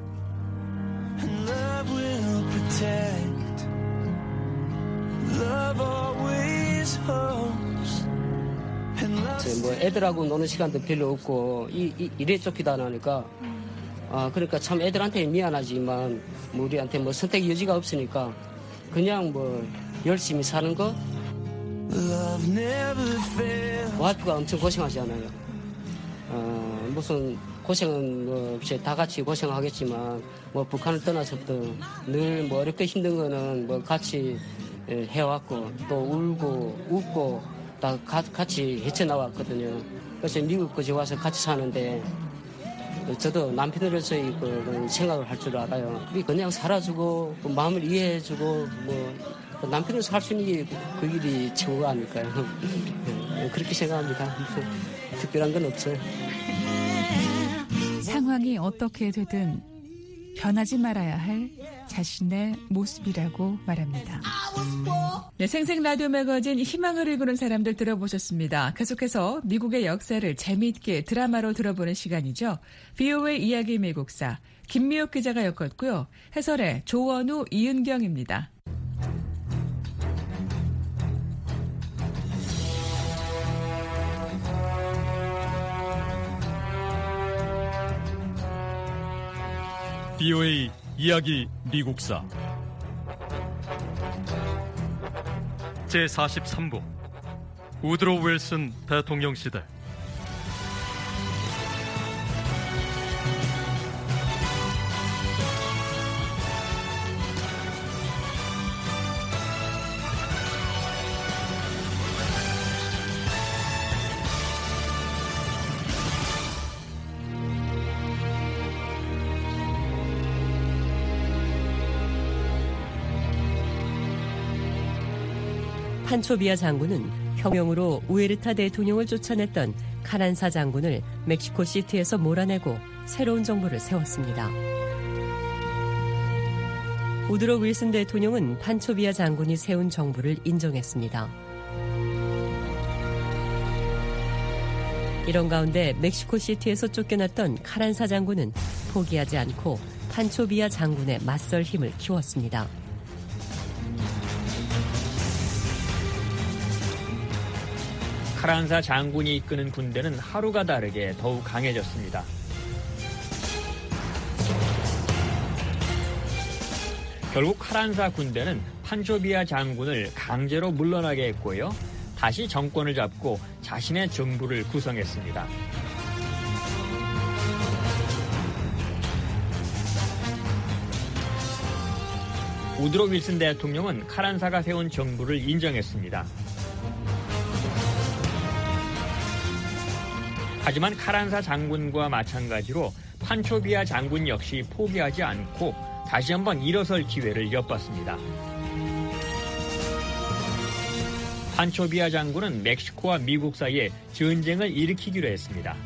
뭐 애들하고 노는 시간도 별로 없고 일에 쫓기다 나니까 그러니까 참 애들한테 미안하지만 뭐 우리한테 뭐 선택 여지가 없으니까 그냥 뭐 열심히 사는 거. 와이프가 엄청 고생하잖아요. 무슨 고생은 뭐 다 같이 고생하겠지만 뭐 북한을 떠나서도 늘 뭐 어렵게 힘든 거는 뭐 같이 해왔고 또 울고 웃고 다 같이 헤쳐나왔거든요. 그래서 미국까지 와서 같이 사는데 저도 남편으로서의 그 생각을 할 줄 알아요. 그냥 살아주고 마음을 이해해주고 뭐 남편으로서 할 수 있는 게 그 일이 최고가 아닐까요? 그렇게 생각합니다. 특별한 건 없어요. 상황이 어떻게 되든 변하지 말아야 할 자신의 모습이라고 말합니다. 네, 생생 라디오 매거진 희망을 일구는 사람들 들어보셨습니다. 계속해서 미국의 역사를 재미있게 드라마로 들어보는 시간이죠. VOA 이야기 미국사 김미옥 기자가 엮었고요. 해설의 조원우, 이은경입니다. VOA 이야기 미국사 제43부 우드로 윌슨 대통령 시대. 판초비아 장군은 혁명으로 우에르타 대통령을 쫓아냈던 카란사 장군을 멕시코 시티에서 몰아내고 새로운 정부를 세웠습니다. 우드로 윌슨 대통령은 판초비아 장군이 세운 정부를 인정했습니다. 이런 가운데 멕시코 시티에서 쫓겨났던 카란사 장군은 포기하지 않고 판초비아 장군의 맞설 힘을 키웠습니다. 카란사 장군이 이끄는 군대는 하루가 다르게 더욱 강해졌습니다. 결국 카란사 군대는 판초비아 장군을 강제로 물러나게 했고요. 다시 정권을 잡고 자신의 정부를 구성했습니다. 우드로 윌슨 대통령은 카란사가 세운 정부를 인정했습니다. 하지만 카란사 장군과 마찬가지로 판초비아 장군 역시 포기하지 않고 다시 한번 일어설 기회를 엿봤습니다. 판초비아 장군은 멕시코와 미국 사이에 전쟁을 일으키기로 했습니다.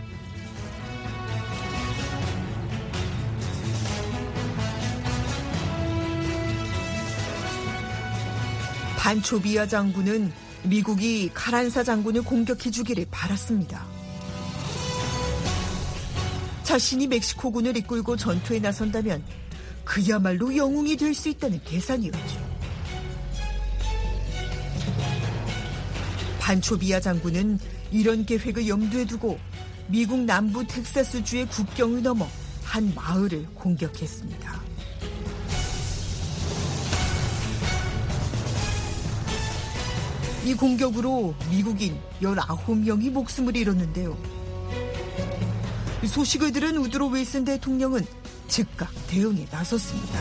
판초비아 장군은 미국이 카란사 장군을 공격해 주기를 바랐습니다. 자신이 멕시코군을 이끌고 전투에 나선다면 그야말로 영웅이 될 수 있다는 계산이었죠. 판초비아 장군은 이런 계획을 염두에 두고 미국 남부 텍사스주의 국경을 넘어 한 마을을 공격했습니다. 이 공격으로 미국인 19명이 목숨을 잃었는데요. 소식을 들은 우드로 윌슨 대통령은 즉각 대응에 나섰습니다.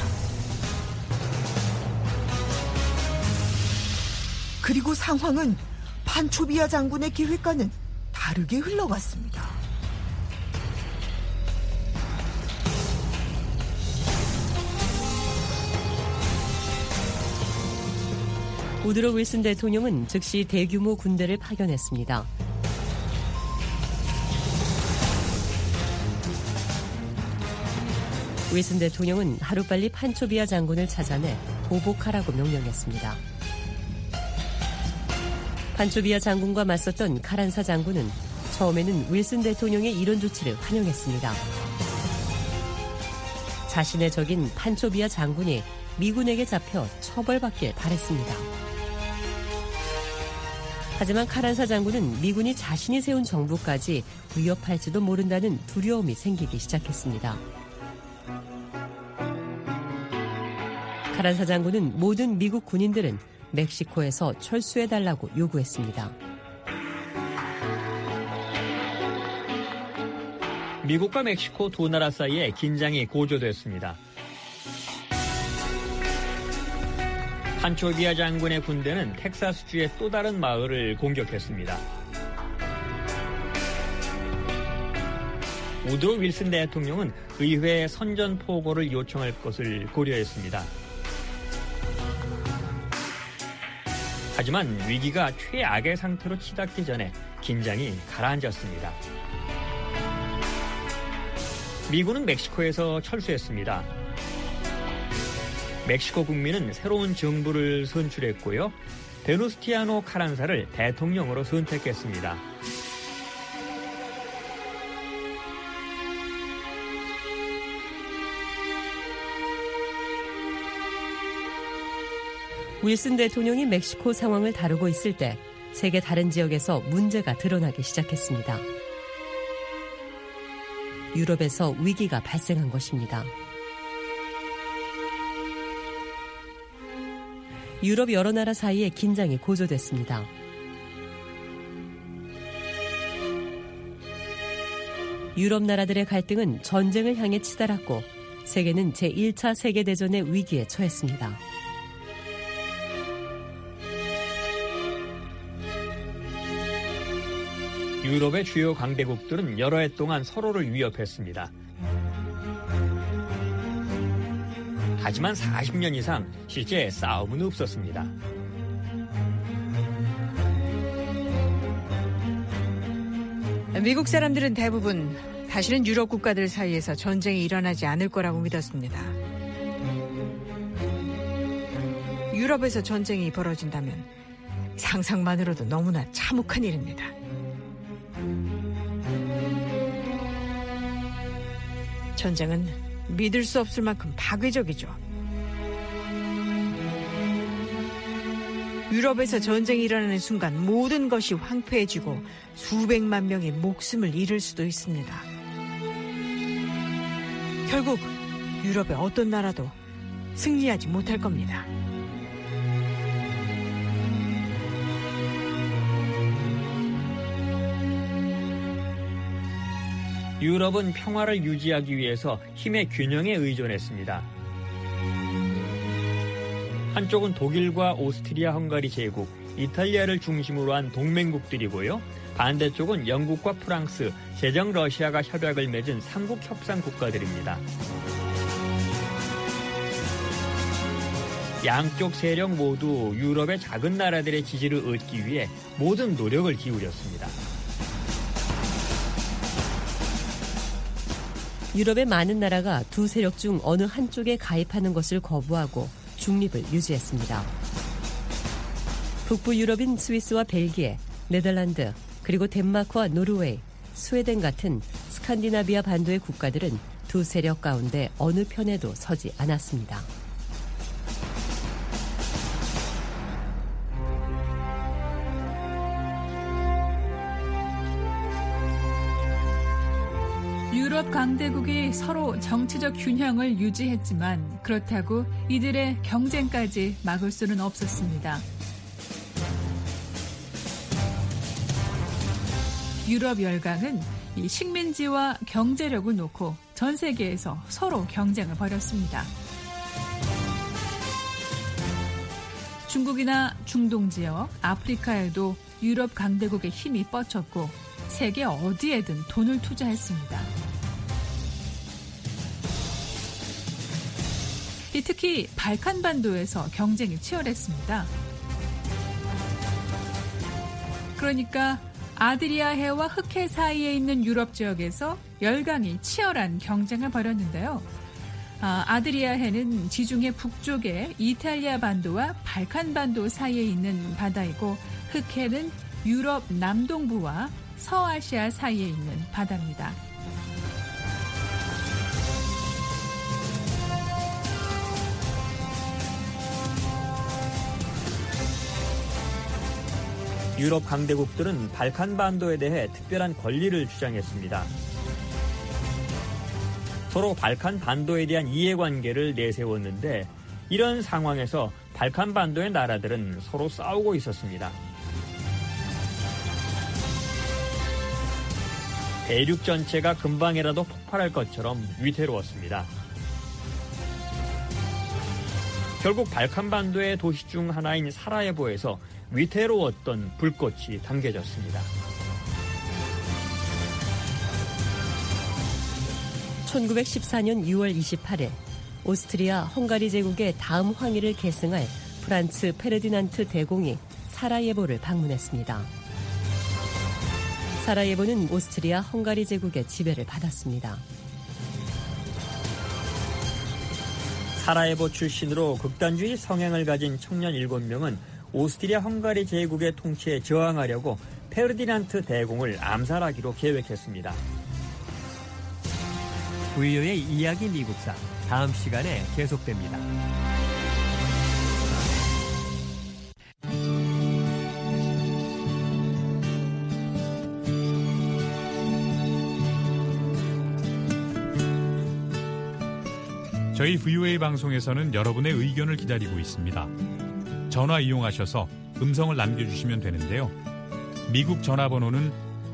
그리고 상황은 판초비아 장군의 계획과는 다르게 흘러갔습니다. 우드로 윌슨 대통령은 즉시 대규모 군대를 파견했습니다. 윌슨 대통령은 하루빨리 판초비아 장군을 찾아내 보복하라고 명령했습니다. 판초비아 장군과 맞섰던 카란사 장군은 처음에는 윌슨 대통령의 이런 조치를 환영했습니다. 자신의 적인 판초비아 장군이 미군에게 잡혀 처벌받길 바랬습니다. 하지만 카란사 장군은 미군이 자신이 세운 정부까지 위협할지도 모른다는 두려움이 생기기 시작했습니다. 카란사 장군은 모든 미국 군인들은 멕시코에서 철수해달라고 요구했습니다. 미국과 멕시코 두 나라 사이에 긴장이 고조됐습니다. 판초비아 장군의 군대는 텍사스주의 또 다른 마을을 공격했습니다. 우드로 윌슨 대통령은 의회에 선전포고를 요청할 것을 고려했습니다. 하지만 위기가 최악의 상태로 치닫기 전에 긴장이 가라앉았습니다. 미군은 멕시코에서 철수했습니다. 멕시코 국민은 새로운 정부를 선출했고요. 베누스티아노 카란사를 대통령으로 선택했습니다. 윌슨 대통령이 멕시코 상황을 다루고 있을 때 세계 다른 지역에서 문제가 드러나기 시작했습니다. 유럽에서 위기가 발생한 것입니다. 유럽 여러 나라 사이에 긴장이 고조됐습니다. 유럽 나라들의 갈등은 전쟁을 향해 치달았고 세계는 제1차 세계대전의 위기에 처했습니다. 유럽의 주요 강대국들은 여러 해 동안 서로를 위협했습니다. 하지만 40년 이상 실제 싸움은 없었습니다. 미국 사람들은 대부분 다시는 유럽 국가들 사이에서 전쟁이 일어나지 않을 거라고 믿었습니다. 유럽에서 전쟁이 벌어진다면 상상만으로도 너무나 참혹한 일입니다. 전쟁은 믿을 수 없을 만큼 파괴적이죠. 유럽에서 전쟁이 일어나는 순간 모든 것이 황폐해지고 수백만 명의 목숨을 잃을 수도 있습니다. 결국 유럽의 어떤 나라도 승리하지 못할 겁니다. 유럽은 평화를 유지하기 위해서 힘의 균형에 의존했습니다. 한쪽은 독일과 오스트리아 헝가리 제국, 이탈리아를 중심으로 한 동맹국들이고요. 반대쪽은 영국과 프랑스, 제정 러시아가 협약을 맺은 삼국 협상 국가들입니다. 양쪽 세력 모두 유럽의 작은 나라들의 지지를 얻기 위해 모든 노력을 기울였습니다. 유럽의 많은 나라가 두 세력 중 어느 한쪽에 가입하는 것을 거부하고 중립을 유지했습니다. 북부 유럽인 스위스와 벨기에, 네덜란드, 그리고 덴마크와 노르웨이, 스웨덴 같은 스칸디나비아 반도의 국가들은 두 세력 가운데 어느 편에도 서지 않았습니다. 유럽 강대국이 서로 정치적 균형을 유지했지만 그렇다고 이들의 경쟁까지 막을 수는 없었습니다. 유럽 열강은 이 식민지와 경제력을 놓고 전 세계에서 서로 경쟁을 벌였습니다. 중국이나 중동 지역, 아프리카에도 유럽 강대국의 힘이 뻗쳤고 세계 어디에든 돈을 투자했습니다. 특히 발칸반도에서 경쟁이 치열했습니다. 그러니까 아드리아해와 흑해 사이에 있는 유럽 지역에서 열강이 치열한 경쟁을 벌였는데요. 아드리아해는 지중해 북쪽의 이탈리아 반도와 발칸반도 사이에 있는 바다이고 흑해는 유럽 남동부와 서아시아 사이에 있는 바다입니다. 유럽 강대국들은 발칸반도에 대해 특별한 권리를 주장했습니다. 서로 발칸반도에 대한 이해관계를 내세웠는데 이런 상황에서 발칸반도의 나라들은 서로 싸우고 있었습니다. 대륙 전체가 금방이라도 폭발할 것처럼 위태로웠습니다. 결국 발칸반도의 도시 중 하나인 사라예보에서 위태로웠던 불꽃이 당겨졌습니다. 1914년 6월 28일 오스트리아 헝가리 제국의 다음 황위를 계승할 프란츠 페르디난트 대공이 사라예보를 방문했습니다. 사라예보는 오스트리아 헝가리 제국의 지배를 받았습니다. 사라예보 출신으로 극단주의 성향을 가진 청년 7명은 오스트리아 헝가리 제국의 통치에 저항하려고 페르디난트 대공을 암살하기로 계획했습니다. VOA의 이야기 미국사 다음 시간에 계속됩니다. 저희 VOA 방송에서는 여러분의 의견을 기다리고 있습니다. 전화 이용하셔서 음성을 남겨주시면 되는데요. 미국 전화번호는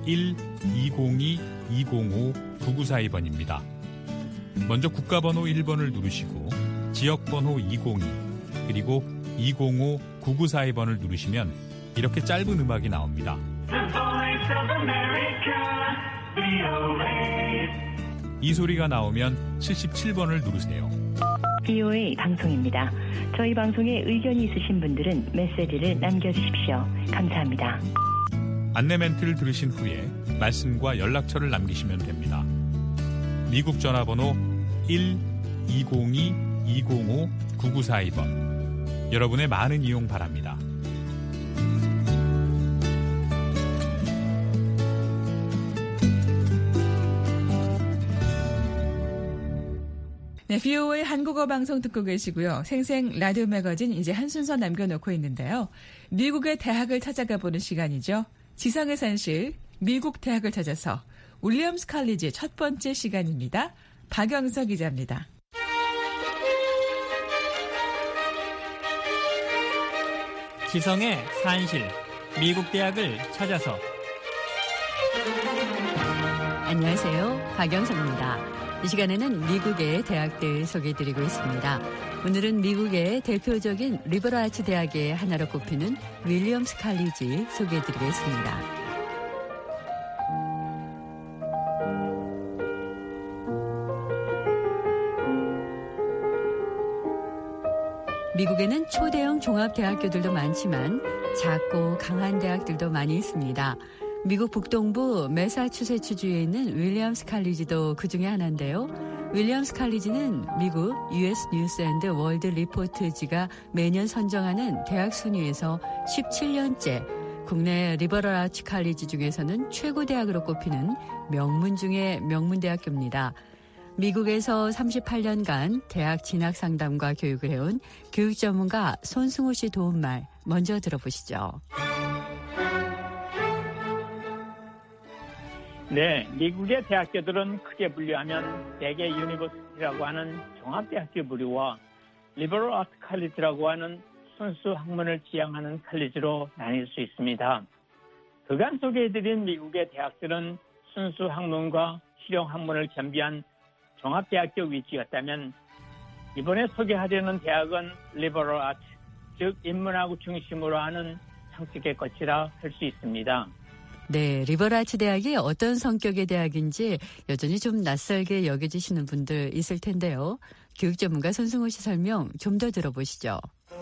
1-202-205-9942번입니다. 먼저 국가번호 1번을 누르시고 지역번호 202 그리고 205-9942번을 누르시면 이렇게 짧은 음악이 나옵니다. 이 소리가 나오면 77번을 누르세요. VOA 방송입니다. 저희 방송에 의견이 있으신 분들은 메시지를 남겨주십시오. 감사합니다. 안내 멘트를 들으신 후에 말씀과 연락처를 남기시면 됩니다. 미국 전화번호 1-202-205-9942번. 여러분의 많은 이용 바랍니다. 네, VOA 한국어 방송 듣고 계시고요. 생생 라디오 매거진 이제 한 순서 남겨놓고 있는데요. 미국의 대학을 찾아가 보는 시간이죠. 지성의 산실, 미국 대학을 찾아서 윌리엄스 칼리지 첫 번째 시간입니다. 박영서 기자입니다. 지성의 산실, 미국 대학을 찾아서. 안녕하세요. 박영서입니다. 이 시간에는 미국의 대학들 소개해드리고 있습니다. 오늘은 미국의 대표적인 리버럴 아츠 대학의 하나로 꼽히는 윌리엄스 칼리지 소개해드리겠습니다. 미국에는 초대형 종합대학교들도 많지만 작고 강한 대학들도 많이 있습니다. 미국 북동부 매사추세츠주에 있는 윌리엄스 칼리지도 그중에 하나인데요. 윌리엄스 칼리지는 미국 US 뉴스 앤드 월드 리포트지가 매년 선정하는 대학 순위에서 17년째 국내 리버럴 아츠 칼리지 중에서는 최고 대학으로 꼽히는 명문 중의 명문대학교입니다. 미국에서 38년간 대학 진학 상담과 교육을 해온 교육 전문가 손승호 씨 도움말 먼저 들어보시죠. 네, 미국의 대학교들은 크게 분류하면 대개 유니버시티라고 하는 종합대학교 부류와 리버럴 아트 칼리지라고 하는 순수 학문을 지향하는 칼리지로 나뉠 수 있습니다. 그간 소개해드린 미국의 대학들은 순수 학문과 실용 학문을 겸비한 종합대학교 위주였다면 이번에 소개하려는 대학은 리버럴 아트, 즉 인문학을 중심으로 하는 성격의 것이라 할 수 있습니다. 네, 리버럴 아츠 대학이 어떤 성격의 대학인지 여전히 좀 낯설게 여겨지시는 분들 있을 텐데요. 교육 전문가 손승호 씨 설명 좀 더 들어보시죠.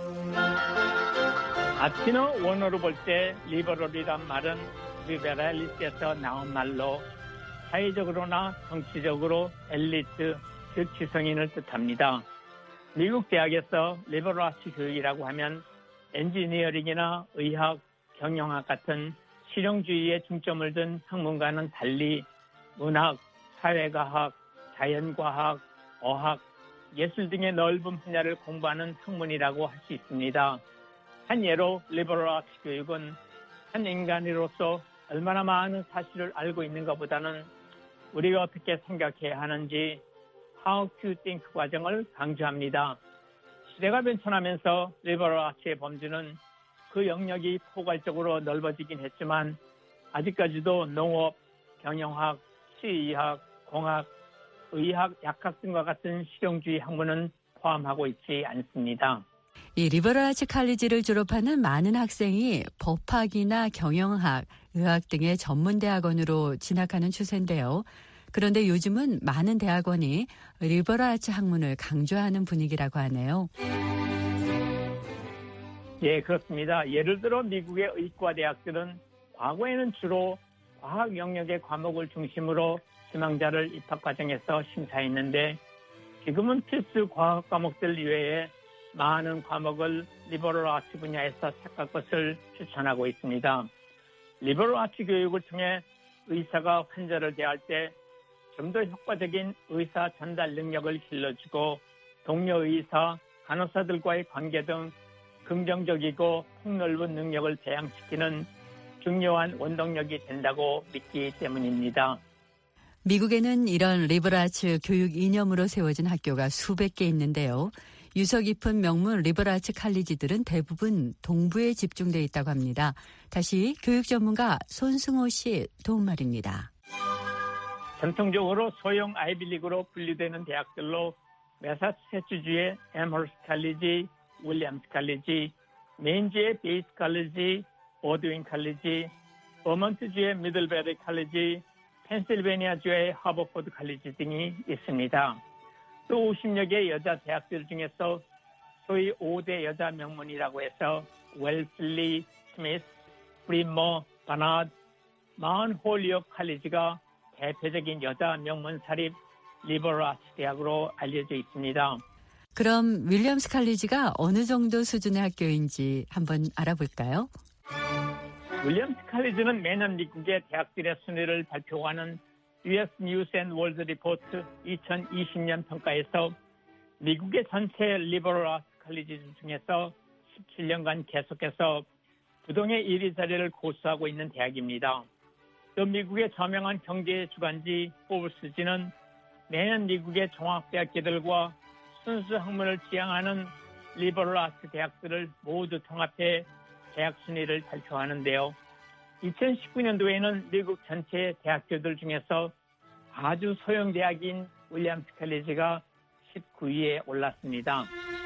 아트는 원어로 볼 때 리버럴이란 말은 리베랄리스에서 나온 말로 사회적으로나 정치적으로 엘리트, 즉 지성인을 뜻합니다. 미국 대학에서 리버럴 아츠 교육이라고 하면 엔지니어링이나 의학, 경영학 같은 실용주의에 중점을 둔 학문과는 달리 문학, 사회과학, 자연과학, 어학, 예술 등의 넓은 분야를 공부하는 학문이라고 할 수 있습니다. 한 예로 리버럴 아츠 교육은 한 인간으로서 얼마나 많은 사실을 알고 있는 것보다는 우리가 어떻게 생각해야 하는지 How to think 과정을 강조합니다. 시대가 변천하면서 리버럴 아츠의 범주는 그 영역이 포괄적으로 넓어지긴 했지만 아직까지도 농업, 경영학, 시의학, 공학, 의학, 약학 등과 같은 실용주의 학문은 포함하고 있지 않습니다. 이 리버럴 아츠 칼리지를 졸업하는 많은 학생이 법학이나 경영학, 의학 등의 전문 대학원으로 진학하는 추세인데요. 그런데 요즘은 많은 대학원이 리버럴 아츠 학문을 강조하는 분위기라고 하네요. 예, 그렇습니다. 예를 들어 미국의 의과 대학들은 과거에는 주로 과학 영역의 과목을 중심으로 희망자를 입학 과정에서 심사했는데 지금은 필수 과학 과목들 이외에 많은 과목을 리버럴 아츠 분야에서 택할 것을 추천하고 있습니다. 리버럴 아츠 교육을 통해 의사가 환자를 대할 때 좀 더 효과적인 의사 전달 능력을 길러주고 동료 의사, 간호사들과의 관계 등 긍정적이고 폭넓은 능력을 배양시키는 중요한 원동력이 된다고 믿기 때문입니다. 미국에는 이런 리버럴 아츠 교육 이념으로 세워진 학교가 수백 개 있는데요. 유서 깊은 명문 리버럴 아츠 칼리지들은 대부분 동부에 집중돼 있다고 합니다. 다시 교육 전문가 손승호 씨 도움말입니다. 전통적으로 소형 아이비리그로 분류되는 대학들로 매사추세츠주의 앰허스트 칼리지, 윌리엄스 칼리지, 메인주의 베이스 칼리지, 보드윈 칼리지, 버먼트주의 미들베리 칼리지, 펜실베니아주의 하버포드 칼리지 등이 있습니다. 또 50여 개 여자 대학들 중에서 소위 5대 여자 명문이라고 해서 웰슬리, 스미스, 프리머, 바나드, 마운 홀리옥 칼리지가 대표적인 여자 명문 사립 리버럴 아츠 대학으로 알려져 있습니다. 그럼 윌리엄스 칼리지가 어느 정도 수준의 학교인지 한번 알아볼까요? 윌리엄스 칼리지는 매년 미국의 대학들의 순위를 발표하는 US News and World Report 2020년 평가에서 미국의 전체 리버럴 아츠 칼리지 중에서 17년간 계속해서 부동의 1위 자리를 고수하고 있는 대학입니다. 또 미국의 저명한 경제 주간지 포브스지는 매년 미국의 종합대학교들과 순수 학문을 지향하는 리버럴 아츠 대학들을 모두 통합해 대학 순위를 발표하는데요. 2019년도에는 미국 전체 대학교들 중에서 아주 소형 대학인 윌리엄스 칼리지가 19위에 올랐습니다.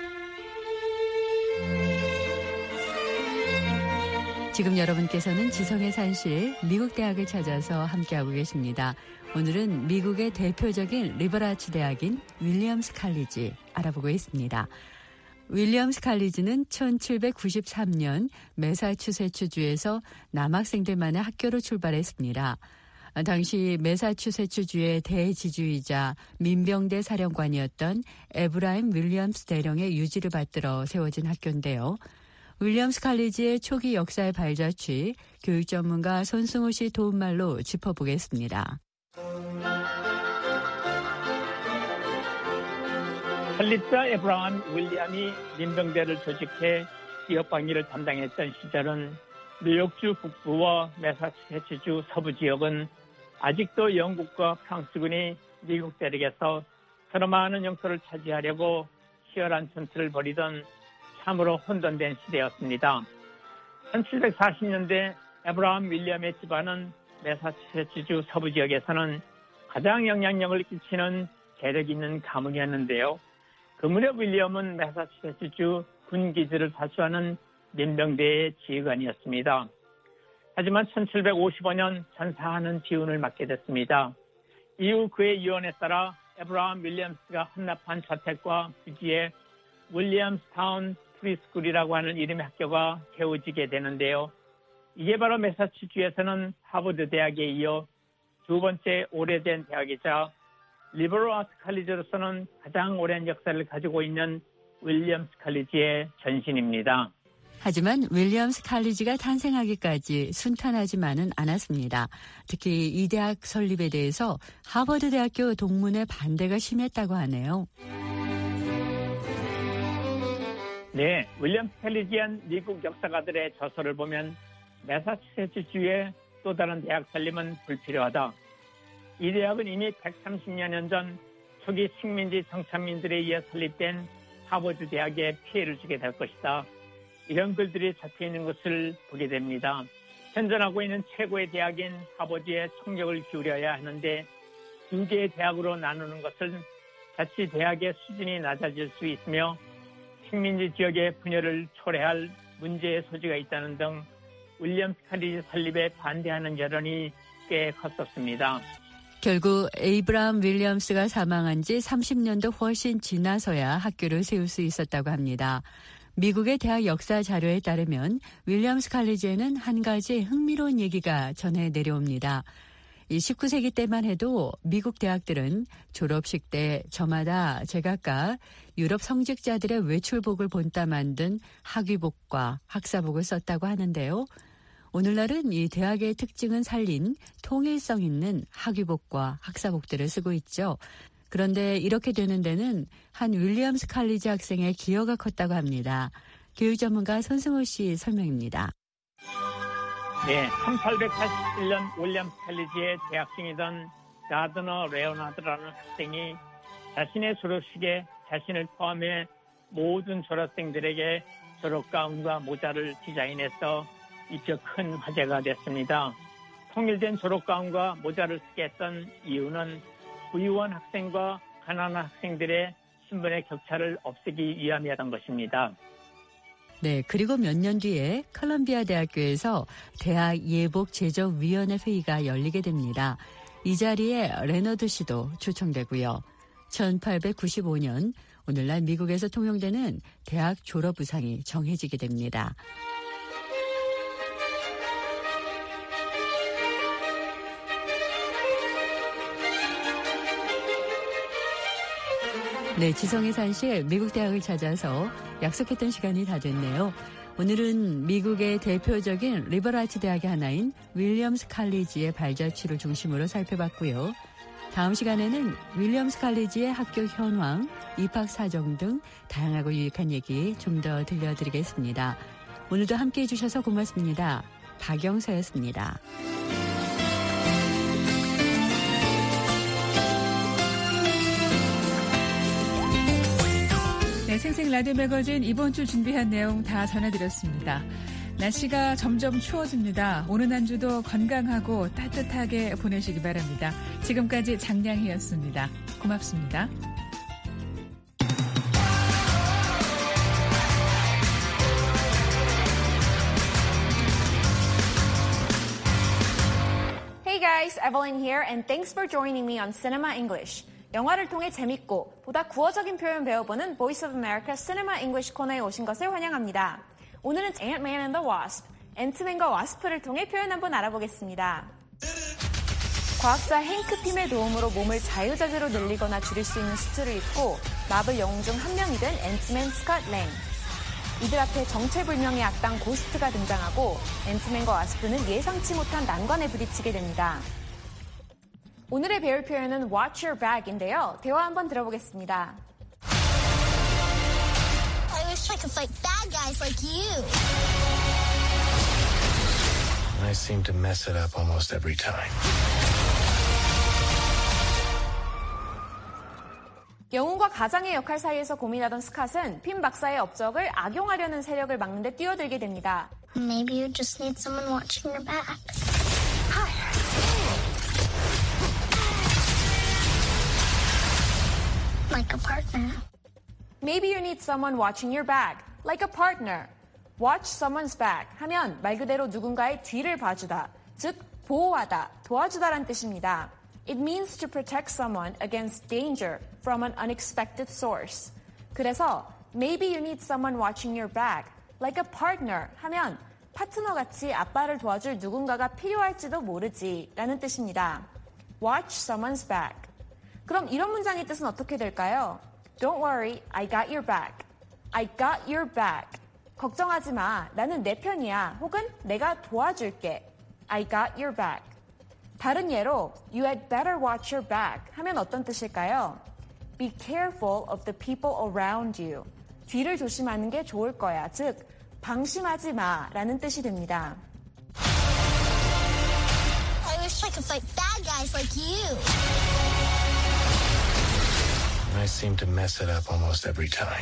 지금 여러분께서는 지성의 산실 미국 대학을 찾아서 함께하고 계십니다. 오늘은 미국의 대표적인 리버럴 아츠 대학인 윌리엄스 칼리지 알아보고 있습니다. 윌리엄스 칼리지는 1793년 매사추세츠주에서 남학생들만의 학교로 출발했습니다. 당시 매사추세츠주의 대지주이자 민병대 사령관이었던 에브라임 윌리엄스 대령의 유지를 받들어 세워진 학교인데요. 윌리엄스 칼리지의 초기 역사의 발자취, 교육 전문가 손승우 씨 도움말로 짚어보겠습니다. 칼리자 에브라임 윌리엄이 민병대를 조직해 지역 방위를 담당했던 시절은 뉴욕주 북부와 매사추세츠주 서부 지역은 아직도 영국과 프랑스군이 미국 대륙에서 서로 많은 영토를 차지하려고 치열한 전투를 벌이던 참으로 혼돈된 시대였습니다. 1740년대 에브라임 윌리엄의 집안은 매사추세츠주 서부 지역에서는 가장 영향력을 끼치는 재력 있는 가문이었는데요. 그 무렵 윌리엄은 매사추세츠주 군기지를 사수하는 민병대의 지휘관이었습니다. 하지만 1755년 전사하는 비운을 맞게 됐습니다. 이후 그의 유언에 따라 에브라임 윌리엄스가 헌납한 저택과 부지에 윌리엄스타운 프리스쿨이라고 하는 이름의 학교가 세워지게 되는데요. 이게 바로 매사추세츠주에서는 하버드 대학에 이어 두 번째 오래된 대학이자 리버럴 아츠 칼리지로서는 가장 오랜 역사를 가지고 있는 윌리엄스 칼리지의 전신입니다. 하지만 윌리엄스 칼리지가 탄생하기까지 순탄하지만은 않았습니다. 특히 이 대학 설립에 대해서 하버드 대학교 동문의 반대가 심했다고 하네요. 네, 윌리엄스 칼리지한 미국 역사가들의 저서를 보면 매사추세츠주의 또 다른 대학 설립은 불필요하다. 이 대학은 이미 130여 전 초기 식민지 정착민들에 의해 설립된 하버드 대학에 피해를 주게 될 것이다. 이런 글들이 잡혀있는 것을 보게 됩니다. 현존하고 있는 최고의 대학인 하버드에 총력을 기울여야 하는데 두 개의 대학으로 나누는 것은 자칫 대학의 수준이 낮아질 수 있으며 식민지 지역의 분열을 초래할 문제의 소지가 있다는 등 윌리엄스 칼리지 설립에 반대하는 여론이 꽤 컸었습니다. 결국 에이브라임 윌리엄스가 사망한 지 30년도 훨씬 지나서야 학교를 세울 수 있었다고 합니다. 미국의 대학 역사 자료에 따르면 윌리엄스 칼리지에는 한 가지 흥미로운 얘기가 전해 내려옵니다. 이 19세기 때만 해도 미국 대학들은 졸업식 때 저마다 제각각 유럽 성직자들의 외출복을 본따 만든 학위복과 학사복을 썼다고 하는데요. 오늘날은 이 대학의 특징은 살린 통일성 있는 학위복과 학사복들을 쓰고 있죠. 그런데 이렇게 되는 데는 한 윌리엄스 칼리지 학생의 기여가 컸다고 합니다. 교육 전문가 손승호 씨 설명입니다. 네, 1887년 윌리엄스 칼리지의 대학생이던 가드너 레오나드라는 학생이 자신의 졸업식에 자신을 포함해 모든 졸업생들에게 졸업가운과 모자를 디자인해서 입혀 큰 화제가 됐습니다. 통일된 졸업가운과 모자를 쓰게 했던 이유는 부유한 학생과 가난한 학생들의 신분의 격차를 없애기 위함이었던 것입니다. 네, 그리고 몇 년 뒤에 컬럼비아 대학교에서 대학 예복 제적위원회 회의가 열리게 됩니다. 이 자리에 레너드 씨도 초청되고요. 1895년 오늘날 미국에서 통용되는 대학 졸업 의상이 정해지게 됩니다. 네, 지성의 산실 미국 대학을 찾아서 약속했던 시간이 다 됐네요. 오늘은 미국의 대표적인 리버라트 대학의 하나인 윌리엄스 칼리지의 발자취를 중심으로 살펴봤고요. 다음 시간에는 윌리엄스 칼리지의 학교 현황, 입학 사정 등 다양하고 유익한 얘기 좀 더 들려드리겠습니다. 오늘도 함께해 주셔서 고맙습니다. 박영서였습니다. 네, 생생 라디오 매거진 이번 주 준비한 내용 다 전해드렸습니다. 날씨가 점점 추워집니다. 오는 한 주도 건강하고 따뜻하게 보내시기 바랍니다. 지금까지 장량희였습니다. 고맙습니다. Hey guys, Evelyn here and thanks for joining me on Cinema English. 영화를 통해 재밌고 보다 구어적인 표현 배워보는 Voice of America Cinema English 코너에 오신 것을 환영합니다. 오늘은 Ant-Man and the Wasp, 앤트맨과 와스프를 통해 표현 한번 알아보겠습니다. 과학자 행크 핌의 도움으로 몸을 자유자재로 늘리거나 줄일 수 있는 수트를 입고 마블 영웅 중 한 명이 된 앤트맨 스콧 랭. 이들 앞에 정체불명의 악당 고스트가 등장하고 앤트맨과 와스프는 예상치 못한 난관에 부딪히게 됩니다. 오늘의 배울 표현은 watch your back인데요. 대화 한번 들어보겠습니다. I wish I could fight bad guys like you. I seem to mess it up almost every time. 영웅과 가장의 역할 사이에서 고민하던 스캇은 핌 박사의 업적을 악용하려는 세력을 막는 데 뛰어들게 됩니다. Maybe you just need someone watching your back. Like a partner. Maybe you need someone watching your back, like a partner. Watch someone's back 하면 말 그대로 누군가의 뒤를 봐주다, 즉 보호하다, 도와주다란 뜻입니다. It means to protect someone against danger from an unexpected source. 그래서 maybe you need someone watching your back, like a partner 하면 파트너같이 아빠를 도와줄 누군가가 필요할지도 모르지 라는 뜻입니다. Watch someone's back. 그럼 이런 문장의 뜻은 어떻게 될까요? Don't worry, I got your back. I got your back. 걱정하지 마, 나는 내 편이야. 혹은 내가 도와줄게. I got your back. 다른 예로 You had better watch your back 하면 어떤 뜻일까요? Be careful of the people around you. 뒤를 조심하는 게 좋을 거야. 즉, 방심하지 마 라는 뜻이 됩니다. I wish I could fight bad guys like you. I seem to mess it up almost every time.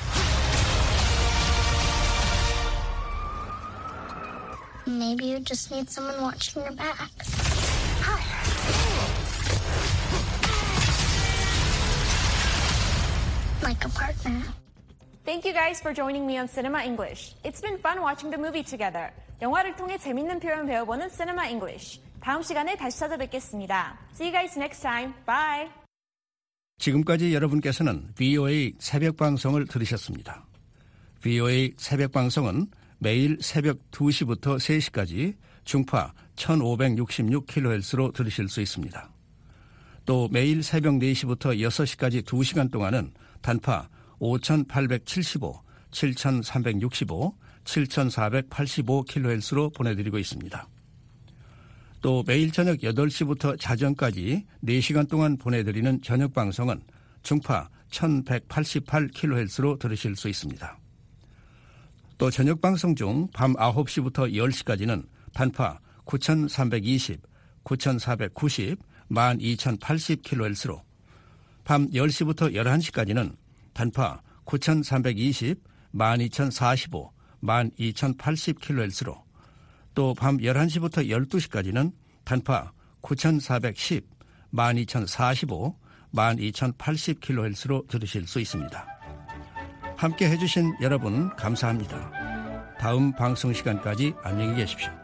Maybe you just need someone watching your back. Like a partner. Thank you guys for joining me on Cinema English. It's been fun watching the movie together. 영화를 통해 재밌는 표현 배워보는 Cinema English. 다음 시간에 다시 찾아뵙겠습니다. See you guys next time. Bye. 지금까지 여러분께서는 VOA 새벽 방송을 들으셨습니다. VOA 새벽 방송은 매일 새벽 2시부터 3시까지 중파 1566kHz로 들으실 수 있습니다. 또 매일 새벽 4시부터 6시까지 2시간 동안은 단파 5875, 7365, 7485kHz로 보내드리고 있습니다. 또 매일 저녁 8시부터 자정까지 4시간 동안 보내드리는 저녁 방송은 중파 1188kHz로 들으실 수 있습니다. 또 저녁 방송 중 밤 9시부터 10시까지는 단파 9320, 9490, 12080kHz로 밤 10시부터 11시까지는 단파 9320, 12045, 12080kHz로 또 밤 11시부터 12시까지는 단파 9410, 12045, 12080kHz로 들으실 수 있습니다. 함께 해주신 여러분 감사합니다. 다음 방송 시간까지 안녕히 계십시오.